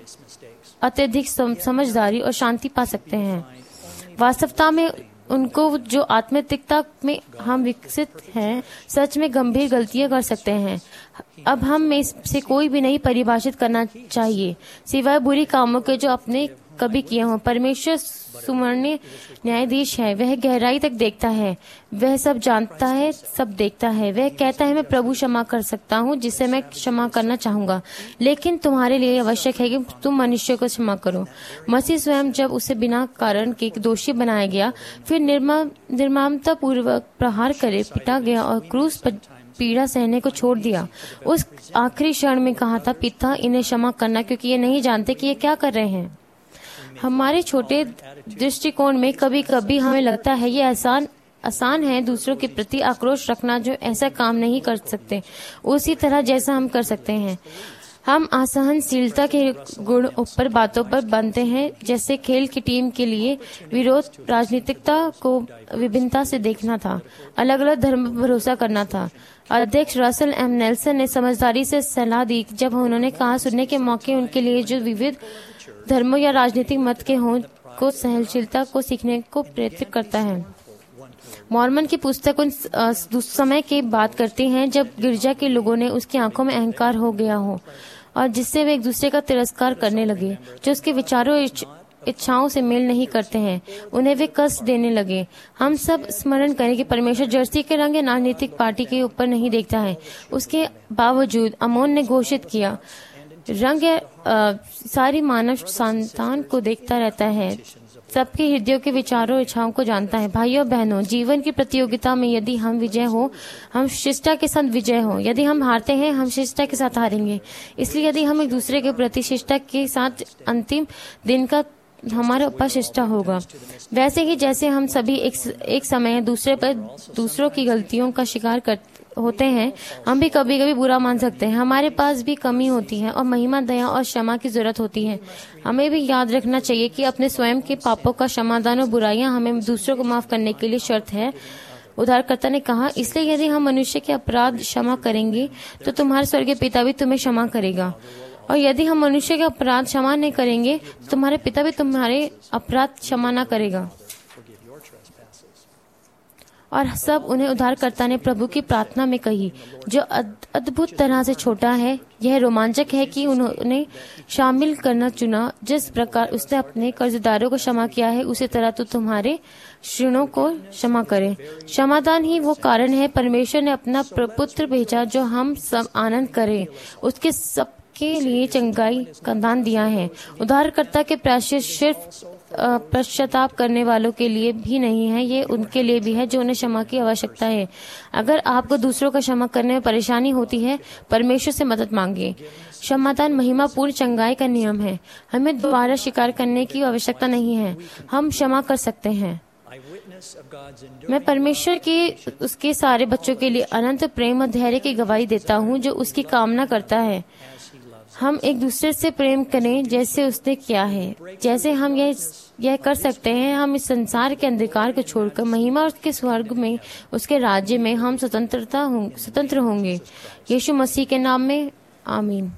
अत्यधिक समझदारी और शांति पा सकते हैं। वास्तवता में उनको जो आत्मिकता में हम विकसित हैं, सच में गंभीर गलतियां कर सकते हैं। अब हम में से कोई भी नहीं परिभाषित करना चाहिए सिवाय बुरी कामों के जो आपने कभी किए हों। परमेश्वर सुवर्णीय न्यायाधीश है। वह गहराई तक देखता है, वह सब जानता है, सब देखता है। वह कहता है, मैं प्रभु क्षमा कर सकता हूँ जिसे मैं क्षमा करना चाहूंगा, लेकिन तुम्हारे लिए आवश्यक है कि तुम मनुष्य को क्षमा करो। मसीह स्वयं जब उसे बिना कारण के दोषी बनाया गया, फिर निर्ममता पूर्वक प्रहार करे पिटा गया और क्रूस पर पीड़ा सहने को छोड़ दिया, उस आखिरी क्षण में कहा था, पिता इन्हें क्षमा करना क्योंकि ये नहीं जानते कि ये क्या कर रहे हैं। हमारे छोटे दृष्टिकोण में कभी कभी हमें लगता है ये आसान है दूसरों के प्रति आक्रोश रखना जो ऐसा काम नहीं कर सकते उसी तरह जैसा हम कर सकते हैं। हम असहनशीलता के गुण ऊपर बातों पर बनते हैं, जैसे खेल की टीम के लिए विरोध राजनीतिकता को विभिन्नता से देखना था, अलग अलग धर्म पर भरोसा करना था। अध्यक्ष रसल एम नेल्सन ने समझदारी से सलाह दी जब उन्होंने कहा, सुनने के मौके उनके लिए जो विविध धर्मों या राजनीतिक मत के हों को सहनशीलता को सीखने को प्रेरित करता है। मॉर्मन की पुस्तक उस समय की बात करती है जब गिरजा के लोगों ने उसकी आंखों में अहंकार हो गया हो और जिससे वे एक दूसरे का तिरस्कार करने लगे, जो उसके विचारों इच्छाओं से मेल नहीं करते हैं, उन्हें वे कष्ट देने लगे। हम सब स्मरण करें कि परमेश्वर जर्सी के रंग या राजनीतिक पार्टी के ऊपर नहीं देखता है। उसके बावजूद अमोन ने घोषित किया, रंग सारी मानव संतान को देखता रहता है, सबके हृदयों के विचारों इच्छाओं को जानता है। भाइयों बहनों, जीवन की प्रतियोगिता में यदि हम विजय हो, हम शिष्टा के साथ विजय हो। यदि हम हारते हैं, हम शिष्टा के साथ हारेंगे। इसलिए यदि हम एक दूसरे के प्रति शिष्टा के साथ, अंतिम दिन का हमारा ऊपर शिष्टा होगा। वैसे ही जैसे हम सभी एक समय दूसरों की गलतियों का शिकार होते हैं, हम भी कभी कभी बुरा मान सकते हैं। हमारे पास भी कमी होती है और महिमा, दया और क्षमा की जरूरत होती है। हमें भी याद रखना चाहिए कि अपने स्वयं के पापों का क्षमादान और बुराइयां हमें दूसरों को माफ करने के लिए शर्त है। उद्धारकर्ता ने कहा, इसलिए यदि हम मनुष्य के अपराध क्षमा करेंगे तो तुम्हारे स्वर्गीय पिता भी तुम्हें क्षमा करेगा, और यदि हम मनुष्य के अपराध क्षमा नहीं करेंगे तो तुम्हारे पिता भी तुम्हारे अपराध क्षमा न करेगा। और सब उन्हें उद्धारकर्ता ने प्रभु की प्रार्थना में कही, जो अद्भुत तरह से छोटा है। यह रोमांचक है कि उन्होंने शामिल करना चुना। जिस प्रकार उसने अपने कर्जदारों को क्षमा किया है, उसी तरह तो तुम्हारे ऋणों को क्षमा करे। क्षमादान ही वो कारण है परमेश्वर ने अपना पुत्र भेजा जो हम सब आनंद करें। उसके सब के लिए चंगाई का दान दिया है। उद्धारकर्ता के प्रायश्चित सिर्फ पश्चाताप करने वालों के लिए भी नहीं है, ये उनके लिए भी है जो उन्हें क्षमा की आवश्यकता है। अगर आपको दूसरों का क्षमा करने में परेशानी होती है, परमेश्वर से मदद मांगिए। क्षमादान महिमापूर्ण चंगाई का नियम है। हमें दोबारा शिकार करने की आवश्यकता नहीं है, हम क्षमा कर सकते हैं। मैं परमेश्वर की उसके सारे बच्चों के लिए अनंत प्रेम और धैर्य की गवाही देता हूँ जो उसकी कामना करता है। हम एक दूसरे से प्रेम करें जैसे उसने किया है। जैसे हम यह कर सकते हैं, हम इस संसार के अंधकार को छोड़कर महिमा और उसके स्वर्ग में, उसके राज्य में हम स्वतंत्र होंगे। यीशु मसीह के नाम में आमीन।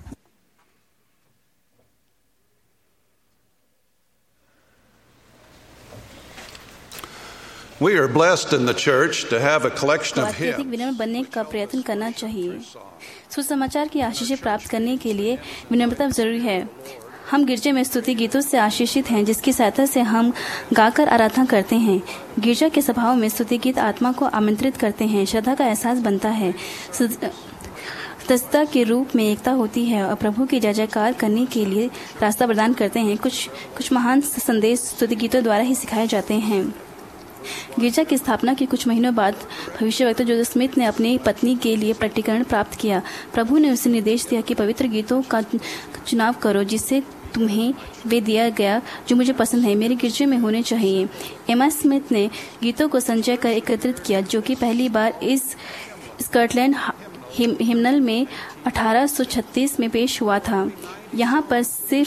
We are blessed in the church to have a collection of hymns. अत्यधिक विनम्र बनने का प्रयत्न करना चाहिए। सुसमाचार की आशीषें प्राप्त करने के लिए विनम्रता जरूरी है। हम गिरजे में स्तुति गीतों से आशीषित हैं, जिसकी सहायता से हम गाकर आराधना करते हैं। गिरजा के सभाओं में स्तुति गीत आत्मा को आमंत्रित करते हैं, श्रद्धा का एहसास बनता है, सदस्यता के रूप में एकता होती है और प्रभु की जय जयकार करने के लिए रास्ता प्रदान करते हैं। कुछ महान संदेश स्तुति गीतों द्वारा ही सिखाए जाते हैं। गिरजा की स्थापना के कुछ महीनों बाद भविष्यवक्ता जोसेफ स्मिथ ने अपनी पत्नी के लिए प्रकटीकरण प्राप्त किया। प्रभु ने उसे निर्देश दिया कि पवित्र गीतों का चुनाव करो जिससे तुम्हें वे दिया गया जो मुझे पसंद है, मेरे गिरजे में होने चाहिए। एमा स्मिथ ने गीतों को संचय कर एकत्रित किया जो कि पहली बार इस स्कॉटलैंड हिमनल में 1836 में पेश हुआ था। यहाँ पर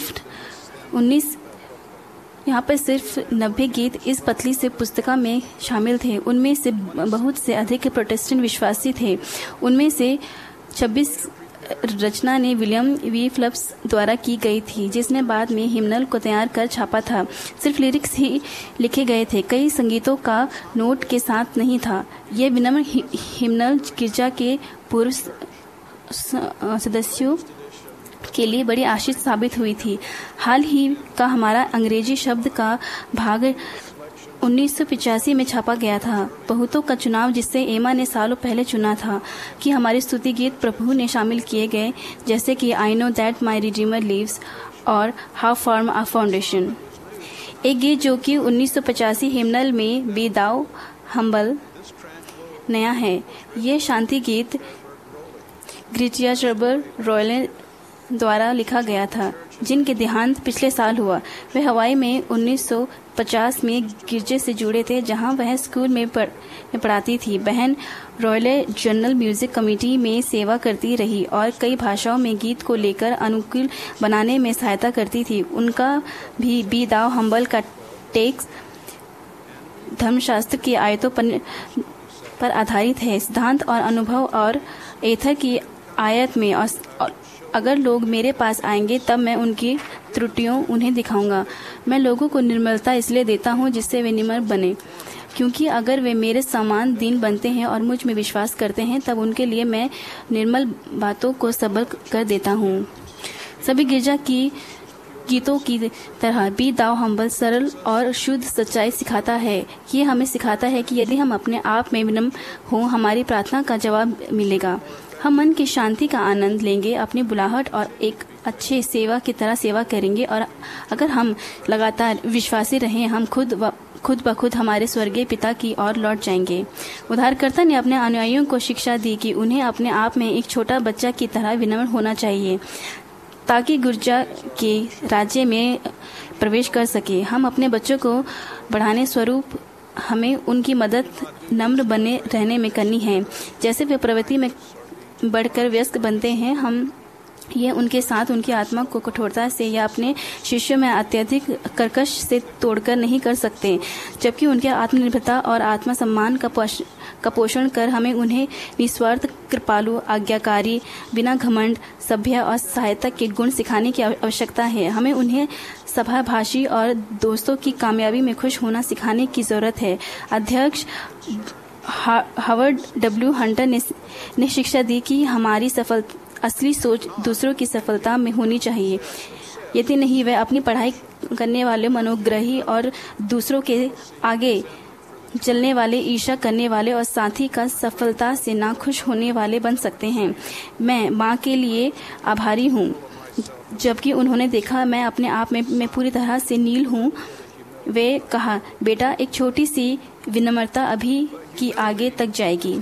सिर्फ 90 गीत इस पतली से पुस्तिका में शामिल थे। उनमें से बहुत से अधिक प्रोटेस्टेंट विश्वासी थे। उनमें से 26 रचना ने विलियम वी फिलिप्स द्वारा की गई थी, जिसने बाद में हिमनल को तैयार कर छापा था। सिर्फ लिरिक्स ही लिखे गए थे, कई संगीतों का नोट के साथ नहीं था। यह विनम्र हिमनल गिरजा के पूर्व सदस्यों के लिए बड़ी आशीष साबित हुई थी। हाल ही का हमारा अंग्रेजी शब्द का भाग 1985 में छापा गया था। बहुतों का चुनाव जिससे एमा ने सालों पहले चुना था कि हमारे स्तुति गीत प्रभु ने शामिल किए गए, जैसे कि I know that my redeemer lives और हाउ फर्म आ फाउंडेशन। एक गीत जो कि 1985 हिमनल में बी दाउ हम्बल नया है। ये शांति गीत ग्रिटिया ट्रबर रॉयल द्वारा लिखा गया था, जिनके देहांत पिछले साल हुआ। वे हवाई में 1950 में गिरजे से जुड़े थे, जहां वह स्कूल में पढ़ाती थी। बहन रॉयल जर्नल म्यूजिक कमेटी में सेवा करती रही और कई भाषाओं में गीत को लेकर अनुकूल बनाने में सहायता करती थी। उनका भी बी दाव हम्बल का टेक्स्ट धर्मशास्त्र की आयतों पर आधारित है। सिद्धांत और अनुभव और एथर की आयत में और अगर लोग मेरे पास आएंगे तब मैं उनकी त्रुटियों उन्हें दिखाऊंगा। मैं लोगों को निर्मलता इसलिए देता हूँ जिससे वे निर्मल बने, क्योंकि अगर वे मेरे समान दीन बनते हैं और मुझ में विश्वास करते हैं तब उनके लिए मैं निर्मल बातों को सबल कर देता हूँ। सभी गिरजा की गीतों की तरह बी दाव हम्बल सरल और शुद्ध सच्चाई सिखाता है। ये हमें सिखाता है कि यदि हम अपने आप में विनम्र हों, हमारी प्रार्थना का जवाब मिलेगा। हम मन की शांति का आनंद लेंगे, अपनी बुलाहट और एक अच्छे सेवा की तरह सेवा करेंगे, और अगर हम लगातार विश्वासी रहें, हम खुद ब खुद हमारे स्वर्गीय पिता की ओर लौट जाएंगे। उद्धारकर्ता ने अपने अनुयायियों को शिक्षा दी कि उन्हें अपने आप में एक छोटा बच्चा की तरह विनम्र होना चाहिए ताकि गिरजा के राज्य में प्रवेश कर सके। हम अपने बच्चों को बढ़ाने स्वरूप हमें उनकी मदद नम्र बने रहने में करनी है। जैसे वे प्रवृत्ति में बढ़कर व्यस्त बनते हैं, हम ये उनके साथ उनकी आत्मा को कठोरता से या अपने शिष्यों में अत्यधिक कर्कश से तोड़कर नहीं कर सकते, जबकि उनके आत्मनिर्भरता और आत्मा सम्मान का पोषण कर हमें उन्हें निस्वार्थ, कृपालु, आज्ञाकारी, बिना घमंड, सभ्य और सहायता के गुण सिखाने की आवश्यकता है। हमें उन्हें सभाभाषी और दोस्तों की कामयाबी में खुश होना सिखाने की जरूरत है। अध्यक्ष हावर्ड डब्ल्यू हंटर ने शिक्षा दी कि हमारी असली सोच दूसरों की सफलता में होनी चाहिए। यदि नहीं, वह अपनी पढ़ाई करने वाले, मनोग्राही और दूसरों के आगे चलने वाले, ईर्ष्या करने वाले और साथी का सफलता से नाखुश होने वाले बन सकते हैं। मैं माँ के लिए आभारी हूँ, जबकि उन्होंने देखा मैं अपने आप में पूरी तरह से नील हूँ। वे कहा, बेटा, एक छोटी सी विनम्रता अभी की आगे तक जाएगी।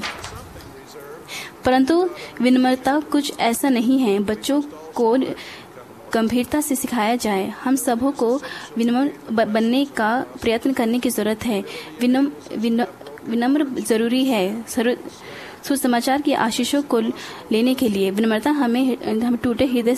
परंतु विनम्रता कुछ ऐसा नहीं है बच्चों को गंभीरता से सिखाया जाए। हम सबों को विनम्र बनने का प्रयत्न करने की जरूरत है। विनम्र जरूरी है सुसमाचार की आशीषों को लेने के लिए। विनम्रता हमें टूटे हृदय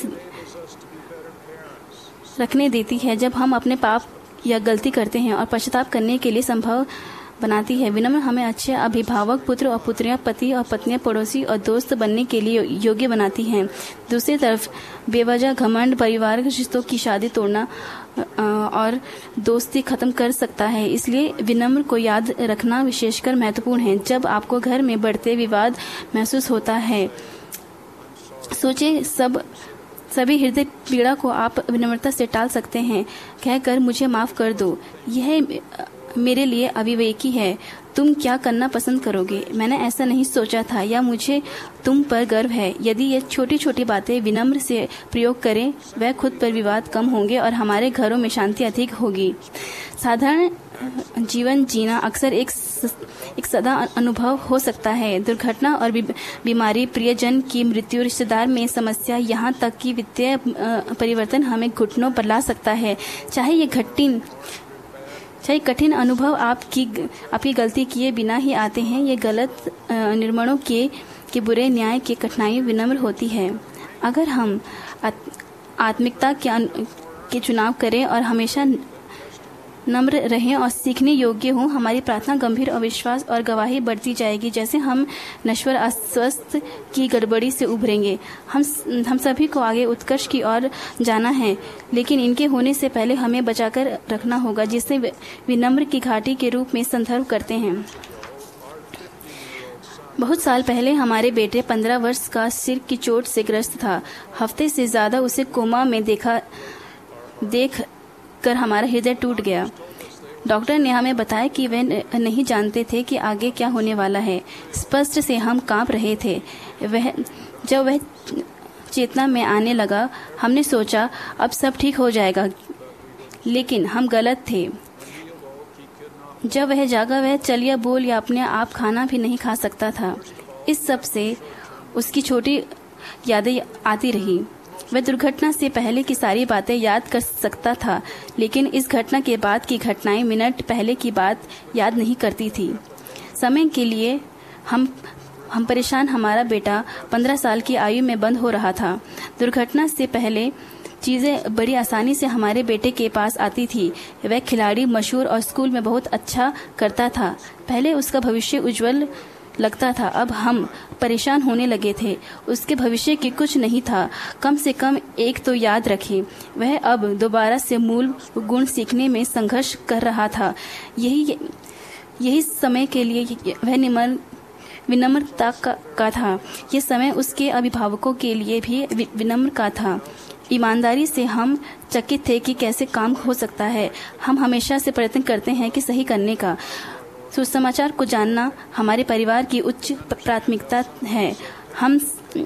रखने देती है जब हम अपने पाप या गलती करते हैं और पश्चाताप करने के लिए संभव बनाती है। विनम्र हमें अच्छे अभिभावक, पुत्र और पुत्रियां, पति और पत्नियां, पड़ोसी और दोस्त बनने के लिए योग्य बनाती हैं। दूसरी तरफ बेवजह घमंड परिवार रिश्तों की शादी तोड़ना और दोस्ती खत्म कर सकता है। इसलिए विनम्र को याद रखना विशेषकर महत्वपूर्ण है जब आपको घर में बढ़ते विवाद महसूस होता है। सोचिए, सभी हृदय पीड़ा को आप विनम्रता से टाल सकते हैं, कहकर मुझे माफ कर दो, यह मेरे लिए अविवेकी है। तुम क्या करना पसंद करोगे? मैंने ऐसा नहीं सोचा था, या मुझे तुम पर गर्व है। यदि ये छोटी छोटी बातें विनम्र से प्रयोग करें, वह खुद पर विवाद कम होंगे और हमारे घरों में शांति अधिक होगी। साधारण जीवन जीना अक्सर एक सदा अनुभव हो सकता है। दुर्घटना और बीमारी, प्रियजन की मृत्यु, रिश्तेदार में समस्या, यहाँ तक कि वित्तीय परिवर्तन हमें घुटनों पर ला सकता है। चाहे कठिन अनुभव आपकी गलती किए बिना ही आते हैं। ये गलत निर्माणों के बुरे न्याय की कठिनाई विनम्र होती है। अगर हम आत्मिकता के चुनाव करें और हमेशा नम्र रहें और सीखने योग्य हों, हमारी प्रार्थना गंभीर और विश्वास और गवाही बढ़ती जाएगी। जैसे हम नश्वर अस्वस्थ की गड़बड़ी से उभरेंगे। हम सभी को आगे उत्कर्ष की ओर जाना है, लेकिन इनके होने से पहले हमें बचाकर रखना होगा, जिसे विनम्र की घाटी के रूप में संदर्भ करते हैं। बहुत साल पहले हमारे बेटे 15 वर्ष का सिर की चोट से ग्रस्त था। हफ्ते से ज्यादा उसे कोमा में देख कर हमारा हृदय टूट गया। डॉक्टर ने हमें बताया कि वे नहीं जानते थे कि आगे क्या होने वाला है। स्पष्ट से हम कांप रहे थे। जब वह चेतना में आने लगा, हमने सोचा अब सब ठीक हो जाएगा, लेकिन हम गलत थे। जब वह जागा, वह चल या बोल या अपने आप खाना भी नहीं खा सकता था। इस सब से उसकी छोटी यादें आती रही। वह दुर्घटना से पहले की सारी बातें याद कर सकता था, लेकिन इस घटना के बाद की घटनाएं मिनट पहले की बात याद नहीं करती थी। समय के लिए हम परेशान। हमारा बेटा 15 साल की आयु में बंद हो रहा था। दुर्घटना से पहले चीजें बड़ी आसानी से हमारे बेटे के पास आती थी। वह खिलाड़ी, मशहूर और स्कूल में बहुत अच्छा करता था। पहले उसका भविष्य उज्जवल लगता था। अब हम परेशान होने लगे थे। उसके भविष्य की कुछ नहीं था। कम से कम एक तो याद रखें, वह अब दोबारा से मूल गुण सीखने में संघर्ष कर रहा था। यही समय के लिए वह विनम्रता का था। यह समय उसके अभिभावकों के लिए भी विनम्र का था। ईमानदारी से हम चकित थे कि कैसे काम हो सकता है। हम हमेशा से प्रयत्न करते हैं कि सही करने का। सुसमाचार को जानना हमारे परिवार की उच्च प्राथमिकता है। हम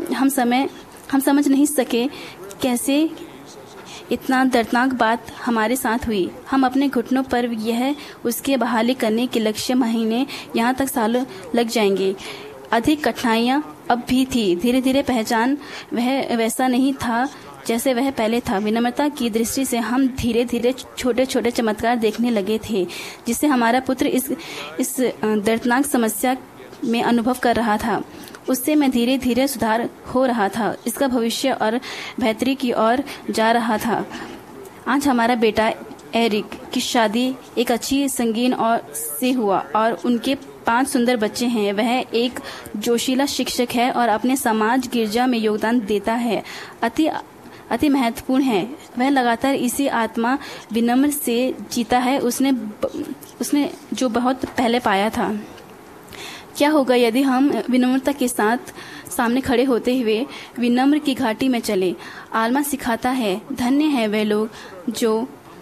समझ नहीं सके कैसे इतना दर्दनाक बात हमारे साथ हुई। हम अपने घुटनों पर यह उसके बहाली करने के लक्ष्य महीने, यहाँ तक सालों लग जाएंगे। अधिक कठिनाइयाँ अब भी थी। धीरे धीरे पहचान वह वैसा नहीं था जैसे वह पहले था। विनम्रता की दृष्टि से हम धीरे धीरे छोटे छोटे चमत्कार देखने लगे थे, जिससे हमारा पुत्र इस दर्दनाक समस्या में अनुभव कर रहा था। उससे मैं धीरे धीरे सुधार हो रहा था। इसका भविष्य और बेहतरी की ओर जा रहा था। आज हमारा बेटा एरिक की शादी एक अच्छी संगीन और से हुआ और उनके 5 सुंदर बच्चे हैं। वह एक जोशीला शिक्षक है और अपने समाज गिरजा में योगदान देता है। अति महत्वपूर्ण है। वह लगातार इसी आत्मा विनम्र से जीता है उसने जो बहुत पहले पाया था। क्या होगा यदि हम विनम्रता के साथ सामने खड़े होते हुए विनम्र की घाटी में चले? आल्मा सिखाता है, धन्य है वे लोग जो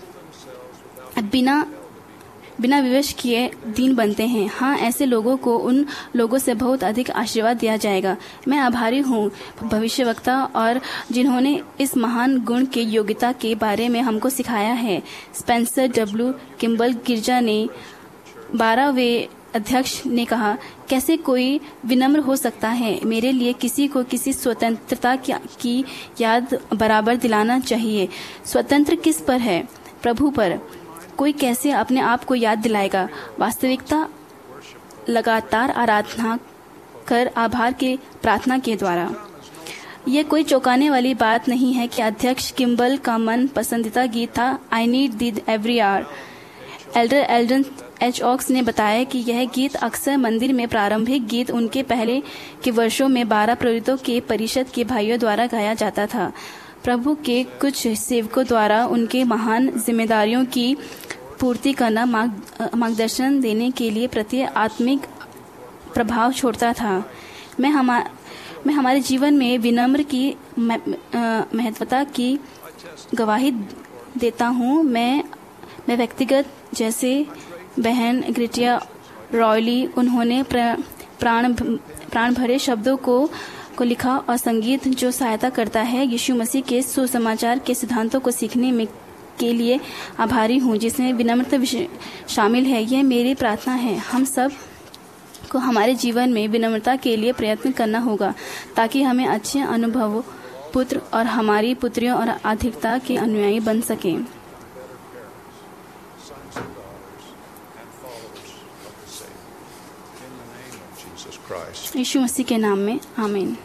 बिना विवश किए दीन बनते हैं। हाँ, ऐसे लोगों को उन लोगों से बहुत अधिक आशीर्वाद दिया जाएगा। मैं आभारी हूँ भविष्यवक्ता और जिन्होंने इस महान गुण के योग्यता के बारे में हमको सिखाया है। स्पेंसर डब्ल्यू किम्बल गिरजा ने 12वें अध्यक्ष ने कहा, कैसे कोई विनम्र हो सकता है? मेरे लिए किसी को किसी स्वतंत्रता की याद बराबर दिलाना चाहिए। स्वतंत्र किस पर है? प्रभु पर। कोई कैसे अपने आप को याद दिलाएगा? वास्तविकता लगातार आराधना कर आभार के प्रार्थना के द्वारा। यह कोई चौंकाने वाली बात नहीं है कि अध्यक्ष किम्बल का मन पसंदीदा गीत था I need thee every hour. Elder Alden H Oaks ने बताया कि यह गीत अक्सर मंदिर में प्रारंभिक गीत उनके पहले के वर्षों में 12 प्रेरितों के परिषद के भाइयों द्वारा गाया जाता था। प्रभु के कुछ सेवकों द्वारा उनके महान जिम्मेदारियों की पूर्ति करना मार्गदर्शन देने के लिए प्रति आत्मिक प्रभाव छोड़ता था। मैं हमारे जीवन में विनम्र की महत्वता की गवाही देता हूँ। मैं व्यक्तिगत जैसे बहन ग्रिटिया रॉयली, उन्होंने प्राण भरे शब्दों को लिखा और संगीत जो सहायता करता है यीशु मसीह के सुसमाचार के सिद्धांतों को सीखने में के लिए आभारी हूँ जिसमें विनम्रता शामिल है। यह मेरी प्रार्थना है। हम सब को हमारे जीवन में विनम्रता के लिए प्रयत्न करना होगा ताकि हमें अच्छे अनुभव पुत्र और हमारी पुत्रियों और अधिकता के अनुयायी बन सकें। यीशु मसीह के नाम में आमीन।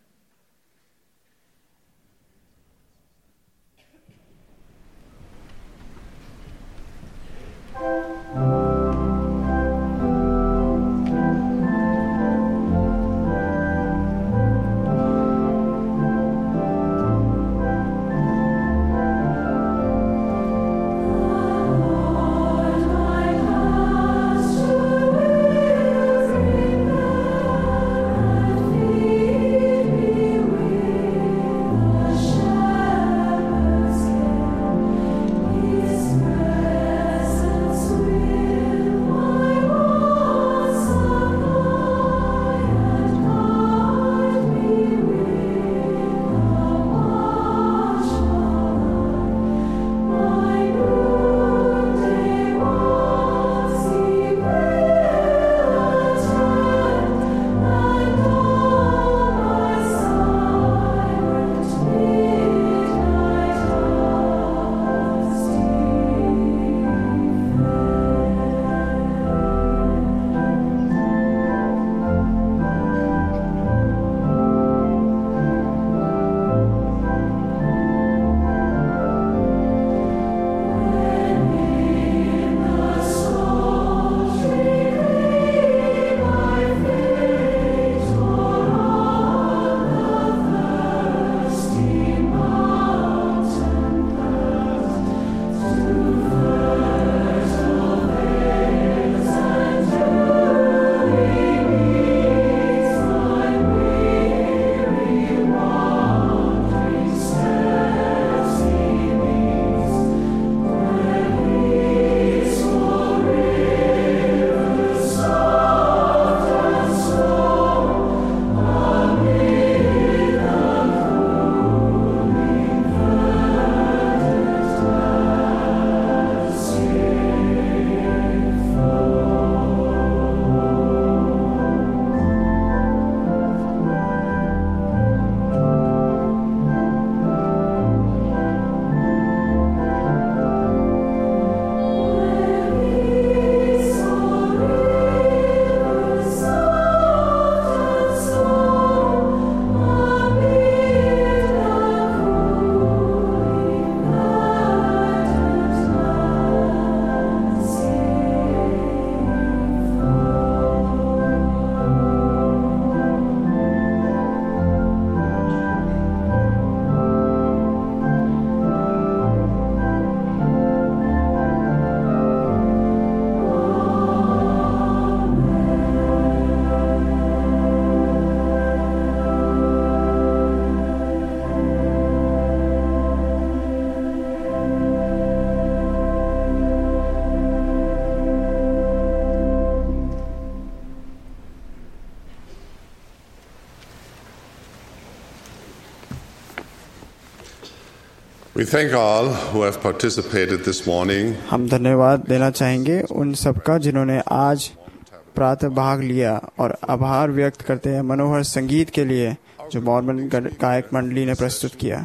We thank all who have participated this morning. हम धन्यवाद देना चाहेंगे उन सबका जिन्होंने आज प्रातः भाग लिया और आभार व्यक्त करते हैं मनोहर संगीत के लिए जो मॉर्मन गायक मंडली ने प्रस्तुत किया।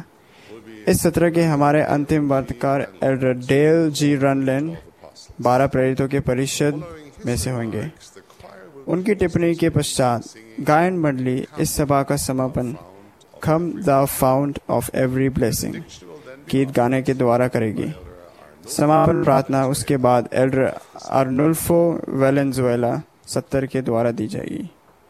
इस सत्र के हमारे अंतिम वार्ताकार एल्डर डेल जी रनलैंड 12 प्रेरितों के परिषद में से होंगे। उनकी टिप्पणी के पश्चात गायन मंडली इस सभा का समापन "Come thou fount of every blessing" गीत गाने के द्वारा करेगी। समापन प्रार्थना उसके बाद एल्डर अर्नुल्फो वेलेंजुएला 70 के द्वारा दी जाएगी।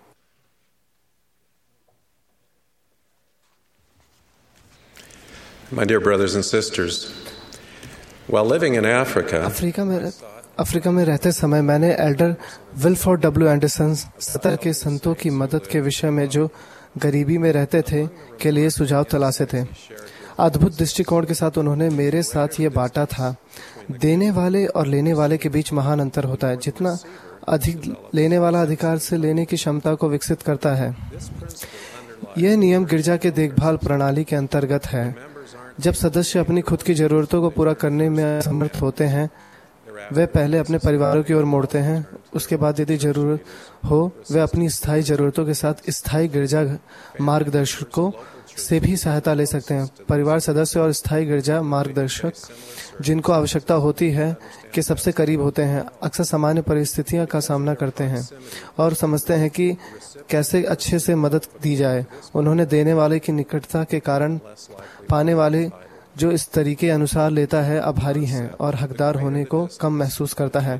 My dear brothers and sisters, while living in Africa, Africa में रहते समय मैंने एल्डर विल्फोर्ड डब्ल्यू एंडरसन 70 के संतों की मदद के विषय में जो गरीबी में रहते थे के लिए सुझाव तलाशे थे। अद्भुत दृष्टिकोण के साथ उन्होंने मेरे साथ ये बांटा था। देने वाले और लेने वाले के बीच महान अंतर होता है। जितना अधिक लेने वाला अधिकार से लेने की क्षमता को विकसित करता है। यह नियम गिरजा के देखभाल प्रणाली के अंतर्गत है। जब सदस्य अपनी खुद की जरूरतों को पूरा करने में असमर्थ होते हैं, वे पहले अपने परिवारों की ओर मोड़ते हैं। उसके बाद यदि जरूरत हो, वे अपनी स्थायी जरूरतों के साथ स्थायी गिरजा मार्गदर्शकों से भी सहायता ले सकते हैं। परिवार सदस्य और स्थायी गिरजा मार्गदर्शक जिनको आवश्यकता होती है के सबसे करीब होते हैं, अक्सर सामान्य परिस्थितियों का सामना करते हैं और समझते हैं कि कैसे अच्छे से मदद दी जाए। उन्होंने देने वाले की निकटता के कारण पाने वाले जो इस तरीके अनुसार लेता है आभारी हैं और हकदार होने को कम महसूस करता है।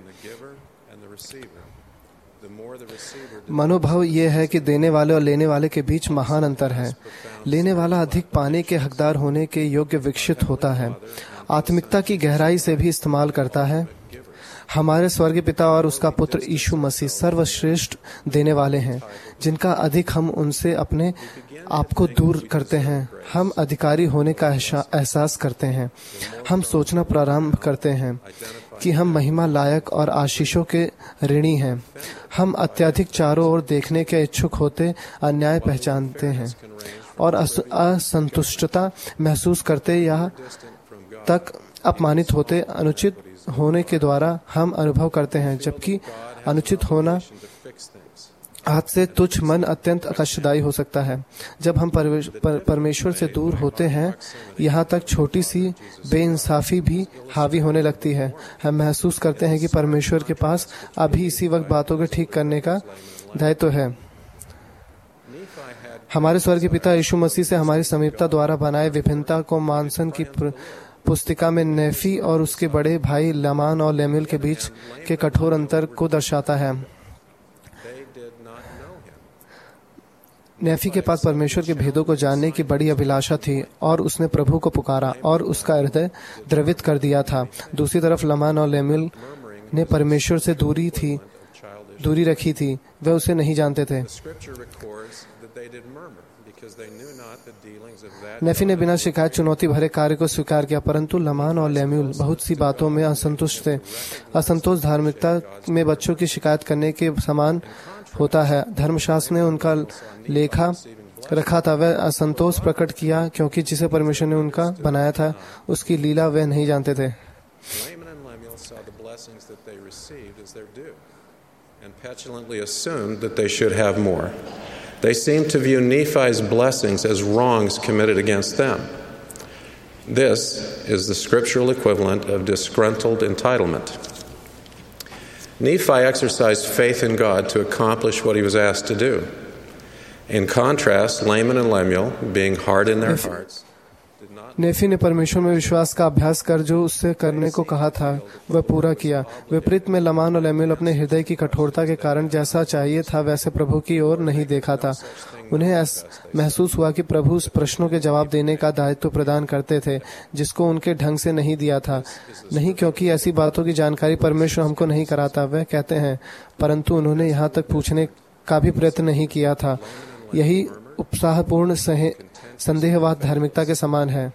मनोभाव ये है कि देने वाले और लेने वाले के बीच महान अंतर है। लेने वाला अधिक पाने के हकदार होने के योग्य विकसित होता है, आत्मिकता की गहराई से भी इस्तेमाल करता है। हमारे स्वर्गीय पिता और उसका पुत्र यीशु मसीह सर्वश्रेष्ठ देने वाले हैं, जिनका अधिक हम उनसे अपने आप को दूर करते हैं। हम अधिकारी होने का एहसास करते हैं। हम सोचना प्रारंभ करते हैं कि हम महिमा लायक और आशीषों के ऋणी हैं। हम अत्यधिक चारों ओर देखने के इच्छुक होते अन्याय पहचानते हैं और असंतुष्टता महसूस करते या तक अपमानित होते। अनुचित होने के द्वारा हम अनुभव करते हैं, जबकि अनुचित होना हाथ से तुच्छ मन अत्यंत कष्टदायी हो सकता है। जब हम परमेश्वर से दूर होते हैं, यहाँ तक छोटी सी बेइंसाफी भी हावी होने लगती है। हम महसूस करते हैं कि परमेश्वर के पास अभी इसी वक्त बातों को ठीक करने का दायित्व है। हमारे स्वर्गीय पिता यीशु मसीह से हमारी समीपता द्वारा बनाए विभिन्नता को मानसन की पुस्तिका में नेफी और उसके बड़े भाई लमान और लेमुएल के बीच के कठोर अंतर को दर्शाता है। नेफी के पास परमेश्वर के भेदों को जानने की बड़ी अभिलाषा थी और उसने प्रभु को पुकारा और उसका हृदय द्रवित कर दिया था। दूसरी तरफ लमान और लेमुएल ने परमेश्वर से दूरी रखी थी, वे उसे नहीं जानते थे। नेफी ने बिना शिकायत चुनौती भरे कार्य को स्वीकार किया, परंतु लमान और लेमुएल बहुत सी बातों में असंतुष्ट थे। असंतोष धार्मिकता में बच्चों की शिकायत करने के समान होता है। धर्मशास्त्र ने उनका लेखा रखा था। वह असंतोष प्रकट किया क्योंकि जिसे परमेश्वर ने उनका बनाया था उसकी लीला वे नहीं जानते थे। They seemed to view Nephi's blessings as wrongs committed against them. This is the scriptural equivalent of disgruntled entitlement. Nephi exercised faith in God to accomplish what he was asked to do. In contrast, Laman and Lemuel, being hard in their hearts, Nephi ने परमेश्वर में विश्वास का अभ्यास कर जो उससे करने को कहा था वह पूरा किया। विपरीत में लमान और लेमुएल अपने हृदय की कठोरता के कारण जैसा चाहिए था वैसे प्रभु की ओर नहीं देखा था। उन्हें महसूस हुआ कि प्रभु उस प्रश्नों के जवाब देने का दायित्व प्रदान करते थे जिसको उनके ढंग से नहीं दिया था। नहीं क्योंकि ऐसी बातों की जानकारी परमेश्वर हमको नहीं कराता, वह कहते हैं, परंतु उन्होंने यहाँ तक पूछने का भी प्रयत्न नहीं किया था। यही उत्साहपूर्ण संदेहवाद धार्मिकता के समान है,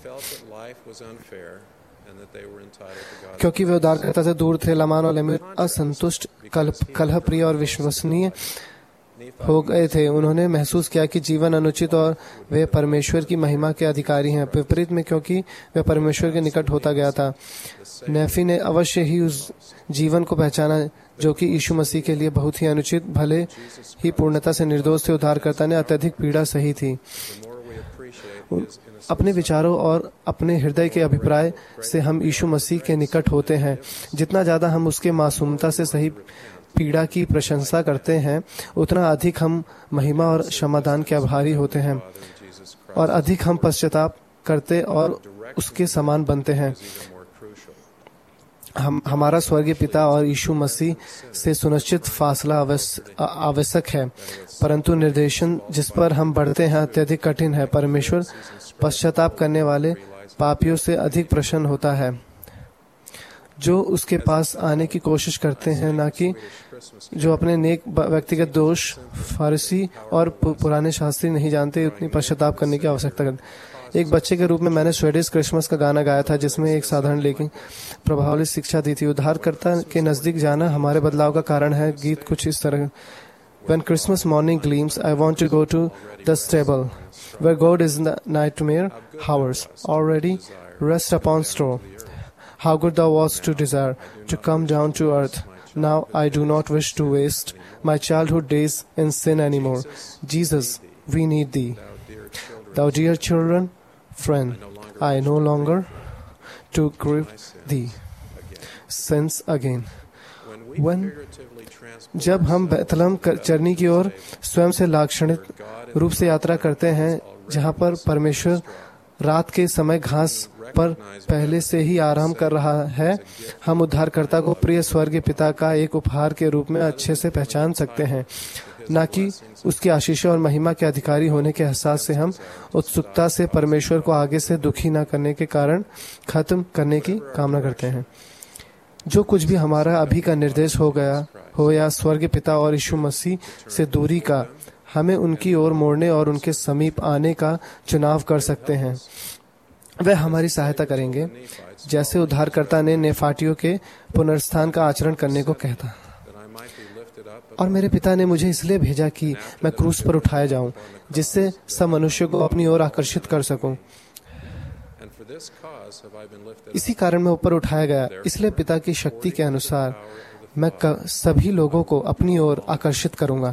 क्योंकि वे उदारकर्ता से दूर थे। लमान और लेमुएल असंतुष्ट, कलह प्रिय और विश्वसनीय हो गए थे। उन्होंने महसूस किया कि जीवन अनुचित और वे परमेश्वर की महिमा के अधिकारी हैं, विपरीत में क्योंकि वे परमेश्वर के निकट होता गया था। नेफी ने अवश्य ही उस जीवन को पहचाना जो कि यीशु मसीह के लिए बहुत ही अनुचित, भले ही पूर्णता से निर्दोष थे। उद्धारकर्ता ने अत्यधिक पीड़ा सही थी। अपने विचारों और अपने हृदय के अभिप्राय से हम यीशु मसीह के निकट होते हैं। जितना ज्यादा हम उसके मासूमता से सही पीड़ा की प्रशंसा करते हैं, उतना अधिक हम महिमा और क्षमादान के आभारी होते हैं और अधिक हम पश्चाताप करते और उसके समान बनते हैं। हमारा स्वर्गीय पिता और यीशु मसीह से सुनिश्चित फासला आवश्यक है, परंतु निर्देशन जिस पर हम बढ़ते हैं अत्यधिक कठिन है। परमेश्वर पश्चाताप करने वाले पापियों से अधिक प्रसन्न होता है जो उसके पास आने की कोशिश करते हैं, न कि जो अपने नेक व्यक्तिगत दोष फारसी और पुराने शास्त्री नहीं जानते उतनी पश्चाताप करने की आवश्यकता करते। एक बच्चे के रूप में मैंने स्वीडिश क्रिसमस का गाना गाया था जिसमें एक साधारण लेकिन प्रभावशाली शिक्षा दी थी। उद्धारकर्ता के नजदीक जाना हमारे बदलाव का कारण है। गीत कुछ इस तरह: When Christmas morning gleams, I want to go to the stable. where God is in the nightmare hours, already rest upon straw. How good thou wast to desire to come down to earth. Now I do not wish to waste my childhood days in sin anymore. Jesus, we need thee. Thou dear children, friend, I no longer to grieve thee. Since again. When जब हम बैतलहम चरनी की ओर स्वयं से लाक्षणिक रूप से यात्रा करते हैं, जहाँ पर परमेश्वर रात के समय घास पर पहले से ही आराम कर रहा है, हम उद्धारकर्ता को प्रिय स्वर्गीय पिता का एक उपहार के रूप में अच्छे से पहचान सकते हैं, न कि उसकी आशीष और महिमा के अधिकारी होने के एहसास से। हम उत्सुकता से परमेश्वर को आगे से दुखी न करने के कारण खत्म करने की कामना करते हैं। जो कुछ भी हमारा अभी का निर्देश हो गया हो या स्वर्गीय पिता और यीशु मसीह से दूरी का, हमें उनकी ओर मोड़ने और उनके समीप आने का चुनाव कर सकते हैं। वह हमारी सहायता करेंगे, जैसे उद्धारकर्ता ने नेफाटियों के पुनरुत्थान का आचरण करने को कहता। और मेरे पिता ने मुझे इसलिए भेजा कि मैं क्रूस पर उठाया जाऊं, जिससे सब मनुष्य को अपनी ओर आकर्षित कर सकूं। इसी कारण मैं ऊपर उठाया गया, इसलिए पिता की शक्ति के अनुसार मैं सभी लोगों को अपनी ओर आकर्षित करूंगा।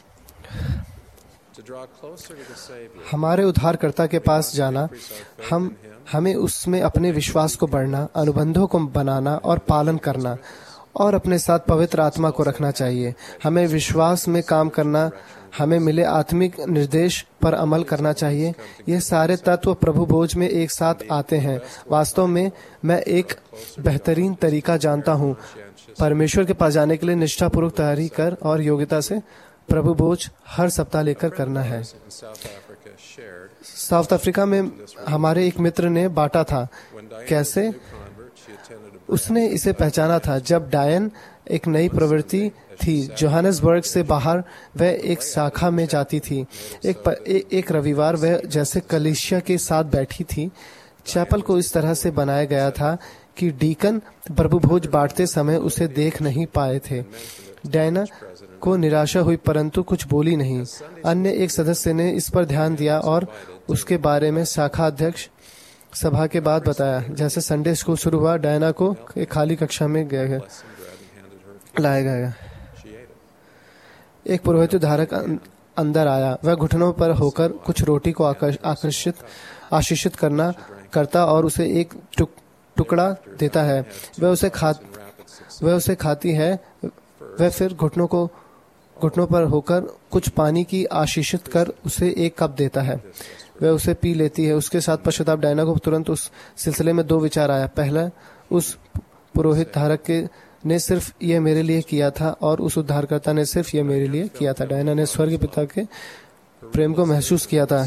हमारे उद्धारकर्ता के पास जाना, हमें उसमें अपने विश्वास को बढ़ना, अनुबंधों को बनाना और पालन करना, और अपने साथ पवित्र आत्मा को रखना चाहिए। हमें विश्वास में काम करना, हमें मिले आत्मिक निर्देश पर अमल करना चाहिए। ये सारे तत्व प्रभु भोज में एक साथ आते हैं। वास्तव में मैं एक बेहतरीन तरीका जानता हूँ परमेश्वर के पास जाने के लिए निष्ठापूर्वक तैयारी कर और योग्यता से प्रभु भोज हर सप्ताह लेकर करना है। साउथ अफ्रीका में हमारे एक मित्र ने बांटा था कैसे उसने इसे पहचाना था। जब डायन एक नई प्रवृत्ति थी, जोहानिसबर्ग से बाहर वह एक शाखा में जाती थी। एक रविवार वह जैसे कलीसिया के साथ बैठी थी। चैपल को इस तरह से बनाया गया था कि डीकन प्रभु भोज बांटते समय उसे देख नहीं पाए थे। डायना को निराशा हुई, परंतु कुछ बोली नहीं। अन्य एक सदस्य ने इस पर ध्यान दिया और उसके बारे में शाखा अध्यक्ष सभा के बाद बताया। जैसे संडे स्कूल शुरू हुआ, डायना को एक खाली कक्षा में लाया गया। एक पुरोहित धारक अंदर आया। वह घुटनों पर होकर कुछ रोटी को आशीषित करता और उसे एक टुकड़ा देता है। वह उसे खाती है। वह फिर घुटनों पर होकर कुछ पानी की आशीषित कर उसे एक कप देता है। वह उसे पी लेती है। उसके साथ पश्चाताप डायना को तुरंत उस सिलसिले में दो विचार आया। पहला, उस पुरोहित धारक ने सिर्फ यह मेरे लिए किया था और उस उद्धारकर्ता ने सिर्फ यह मेरे लिए किया था। डायना ने स्वर्गीय पिता के प्रेम को महसूस किया था।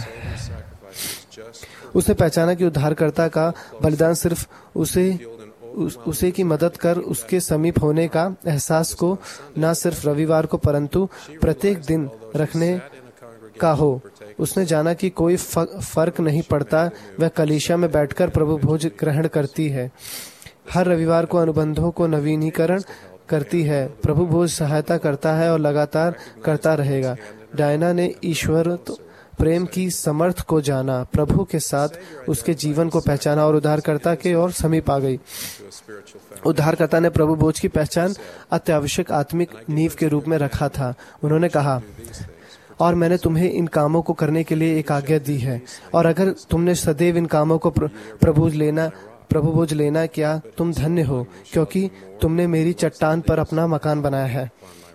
उसने पहचाना कि उद्धारकर्ता का बलिदान सिर्फ उसे की मदद कर उसके समीप होने का एहसास को न सिर्फ रविवार को परंतु प्रत्येक दिन रखने का हो। उसने जाना कि कोई फर्क नहीं पड़ता वह कलीसिया में बैठकर प्रभु भोज ग्रहण करती है, हर रविवार को अनुबंधों को नवीनीकरण करती है। प्रभु भोज सहायता करता है और लगातार करता रहेगा। डायना ने ईश्वर प्रेम की समर्थ को जाना, प्रभु के साथ उसके जीवन को पहचाना और उद्धारकर्ता के और समीप आ गई। उद्धारकर्ता ने प्रभु भोज की पहचान अत्यावश्यक आत्मिक नींव के रूप में रखा था। उन्होंने कहा, और मैंने तुम्हें इन कामों को करने के लिए एक आज्ञा दी है, और अगर तुमने सदैव इन कामों को प्रभु भोज लेना, क्या तुम धन्य हो, क्योंकि तुमने मेरी चट्टान पर अपना मकान बनाया है।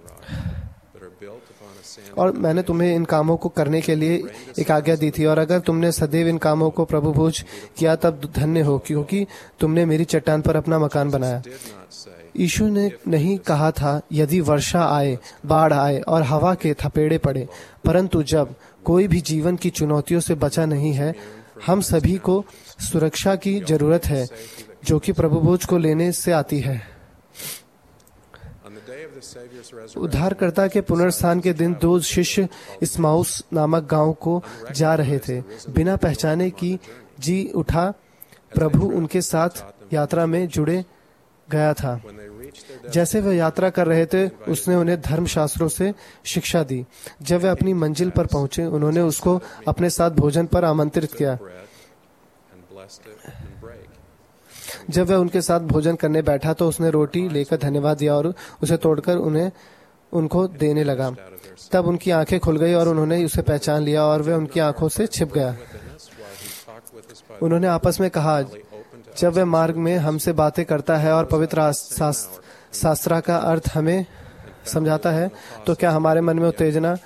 और मैंने तुम्हें इन कामों को करने के लिए एक आज्ञा दी थी, और अगर तुमने सदैव इन कामों को प्रभु भोज किया तब धन्य हो, क्योंकि तुमने मेरी चट्टान पर अपना मकान बनाया। यीशु ने नहीं कहा था यदि वर्षा आए, बाढ़ आए और हवा के थपेड़े पड़े, परंतु जब कोई भी जीवन की चुनौतियों से बचा नहीं है, हम सभी को सुरक्षा की जरूरत है जो कि प्रभु भोज को लेने से आती है। उद्धारकर्ता के पुनरुत्थान के दिन दो शिष्य इस्माउस नामक गांव को जा रहे थे। बिना पहचाने की जी उठा प्रभु उनके साथ यात्रा में जुड़े गया था। जैसे वे यात्रा कर रहे थे उसने उन्हें धर्मशास्त्रों से शिक्षा दी। जब वे अपनी मंजिल पर पहुंचे उन्होंने उसको अपने साथ भोजन पर आमंत्रित किया। जब वह उनके साथ भोजन करने बैठा तो उसने रोटी लेकर धन्यवाद दिया और उसे तोड़कर उनको देने लगा। तब उनकी आंखें खुल गई और उन्होंने उसे पहचान लिया और वह उनकी आंखों से छिप गया। उन्होंने आपस में कहा, जब वह मार्ग में हमसे बातें करता है और पवित्र शास्त्र का अर्थ हमें समझाता है तो क्या हमारे मन में उत्तेजना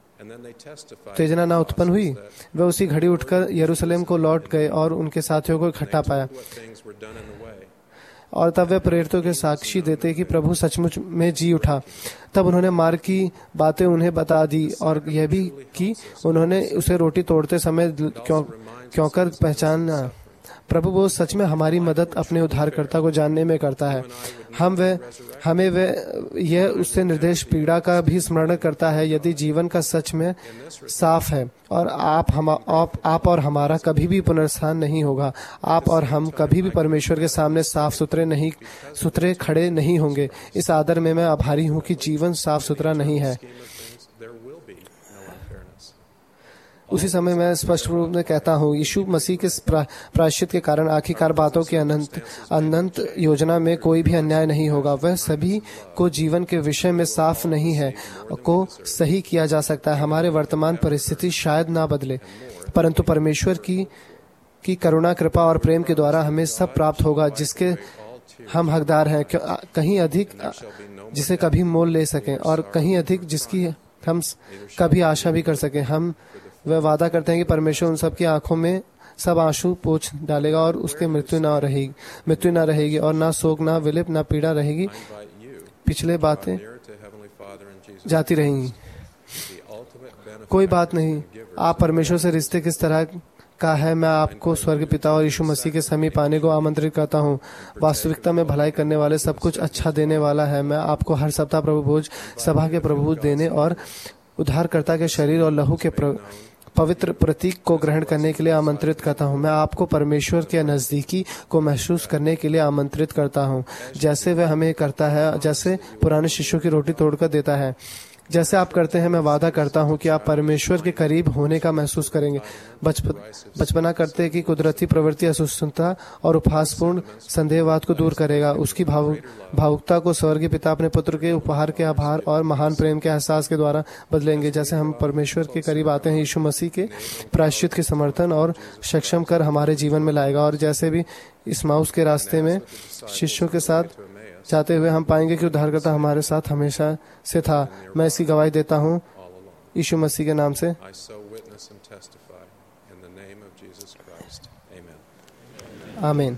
न उत्पन्न हुई। वे उसी घड़ी उठकर यरूशलेम को लौट गए और उनके साथियों को इकट्ठा पाया और तब वे प्रेरितों के साक्षी देते कि प्रभु सचमुच में जी उठा। तब उन्होंने मार्ग की बातें उन्हें बता दी और यह भी कि उन्होंने उसे रोटी तोड़ते समय क्यों कर पहचाना। प्रभु वो सच में हमारी मदद अपने उद्धारकर्ता को जानने में करता है। हमें यह उससे निर्देश पीड़ा का भी स्मरण करता है। यदि जीवन का सच में साफ है और आप और हमारा कभी भी पुनरुत्थान नहीं होगा, आप और हम कभी भी परमेश्वर के सामने साफ सुथरे खड़े नहीं होंगे। इस आदर में मैं आभारी हूँ कि जीवन साफ सुथरा नहीं है। उसी समय मैं स्पष्ट रूप में कहता हूँ, यीशु मसीह के प्रायश्चित के कारण आखिरकार बातों की अनंत योजना में कोई भी अन्याय नहीं होगा। वह सभी को जीवन के विषय में साफ नहीं है को सही किया जा सकता है। हमारे वर्तमान परिस्थिति शायद ना बदले, परंतु परमेश्वर की करुणा, कृपा और प्रेम के द्वारा हमें सब प्राप्त होगा जिसके हम हकदार हैं। कहीं अधिक जिसे कभी मोल ले सकें और कहीं अधिक जिसकी हम कभी आशा भी कर सकें। वह वादा करते हैं कि परमेश्वर उन सब की आंखों में सब आंसू पोंछ डालेगा और उसके मृत्यु ना रहेगी और ना शोक, ना विलप, ना पीड़ा रहेगी। पिछले बातें जाती रहेंगी। कोई बात नहीं, आप परमेश्वर से रिश्ते किस तरह का है, मैं आपको स्वर्ग पिता और यीशु मसीह के समीप आने को आमंत्रित करता हूँ। वास्तविकता में भलाई करने वाले, सब कुछ अच्छा देने वाला है। मैं आपको हर सप्ताह प्रभु भोज सभा के प्रभु भोज देने और उद्धारकर्ता के शरीर और लहू के पवित्र प्रतीक को ग्रहण करने के लिए आमंत्रित करता हूँ। मैं आपको परमेश्वर के नजदीकी को महसूस करने के लिए आमंत्रित करता हूँ, जैसे वह हमें करता है, जैसे पुराने शिष्यों की रोटी तोड़कर देता है। जैसे आप करते हैं, मैं वादा करता हूँ कि आप परमेश्वर के करीब होने का महसूस करेंगे। बचपना करते कि कुदरती प्रवृत्ति असुस्थता और उपहासपूर्ण संदेहवाद को दूर करेगा। उसकी भावुकता को स्वर्गीय पिता अपने पुत्र के उपहार के आभार और महान प्रेम के एहसास के द्वारा बदलेंगे। जैसे हम परमेश्वर के करीब आते हैं, यीशु मसीह के प्रायश्चित के समर्थन और सक्षम कर हमारे जीवन में लाएगा। और जैसे भी इस्माउस के रास्ते में शिष्यों के साथ जाते हुए हम पाएंगे कि उद्धारकर्ता हमारे साथ हमेशा से था। मैं इसकी गवाही देता हूँ यीशु मसीह के नाम से, आमीन।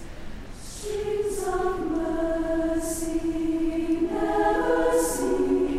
Streams of mercy never cease.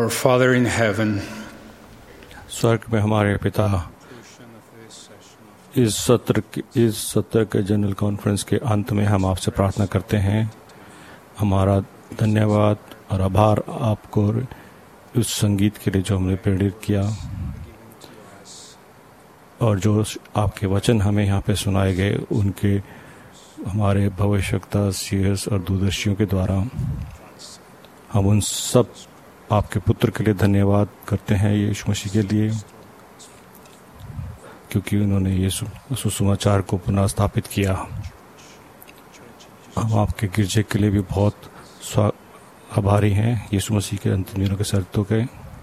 Our Father in heaven, स्वर्ग में हमारे पिता, इस सत्र के जनरल कॉन्फ्रेंस के अंत में हम आपसे प्रार्थना करते हैं। हमारा धन्यवाद और आभार आपको उस संगीत के लिए जो हमने प्रेरित किया और जो आपके वचन हमें यहाँ पे सुनाए गए, उनके हमारे भविष्यवक्ता, सीयर्स और दूरदर्शियों के द्वारा हम उन सब आपके पुत्र के लिए धन्यवाद करते हैं, यीशु मसीह के लिए, क्योंकि उन्होंने यीशु सुसमाचार को पुनः स्थापित किया। हम आपके गिरजे के लिए भी बहुत आभारी हैं, यीशु मसीह के अंतिम दिनों के शर्तों के।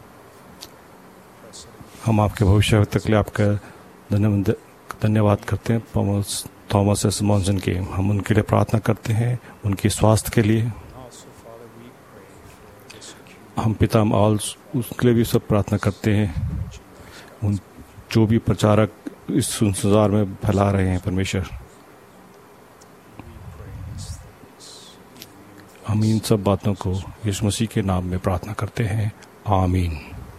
हम आपके भविष्य तक के लिए आपका धन्यवाद करते हैं थॉमस एस मॉन्सन के। हम उनके लिए प्रार्थना करते हैं, उनके स्वास्थ्य के लिए। हम पिता ऑल उसके लिए भी सब प्रार्थना करते हैं, उन जो भी प्रचारक इस संसार में फैला रहे हैं परमेश्वर। हम इन सब बातों को यीशु मसीह के नाम में प्रार्थना करते हैं, आमीन।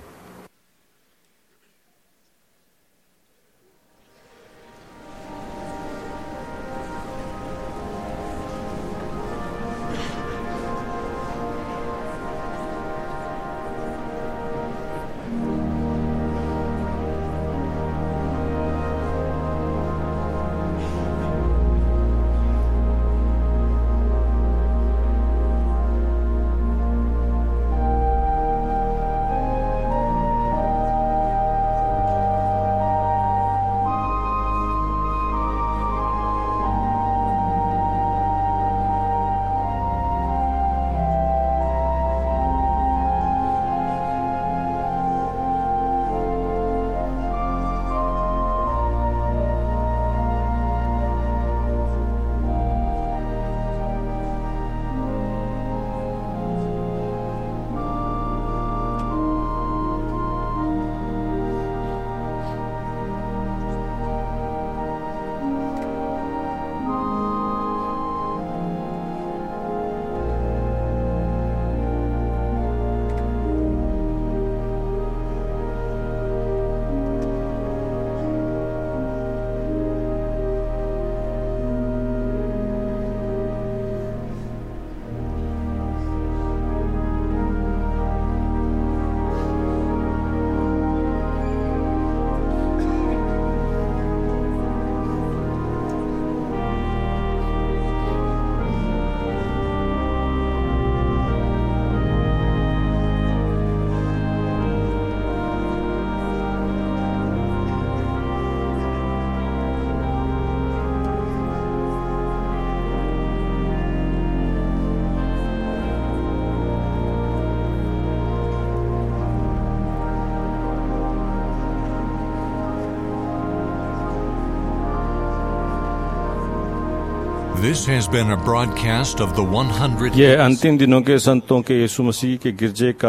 This has been a broadcast of the 100. यह अंतिम दिनों के संतों के यीशु मसीह के गिरजे का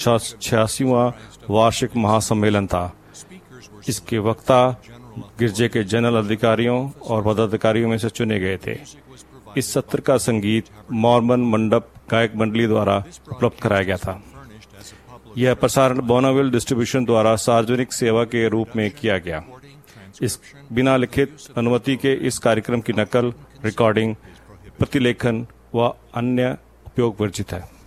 186वां वार्षिक महासम्मेलन था। इसके वक्ता गिरजे के जनरल अधिकारियों और पदाधिकारियों में से चुने गए थे। इस सत्र का संगीत मॉर्मन मंडप गायक मंडली द्वारा उपलब्ध कराया गया था। यह प्रसारण बोनाविल डिस्ट्रीब्यूशन द्वारा सार्वजनिक सेवा के रूप में किया गया। इस बिना लिखित अनुमति के इस कार्यक्रम की नकल, रिकॉर्डिंग, प्रतिलेखन व अन्य उपयोग वर्जित है।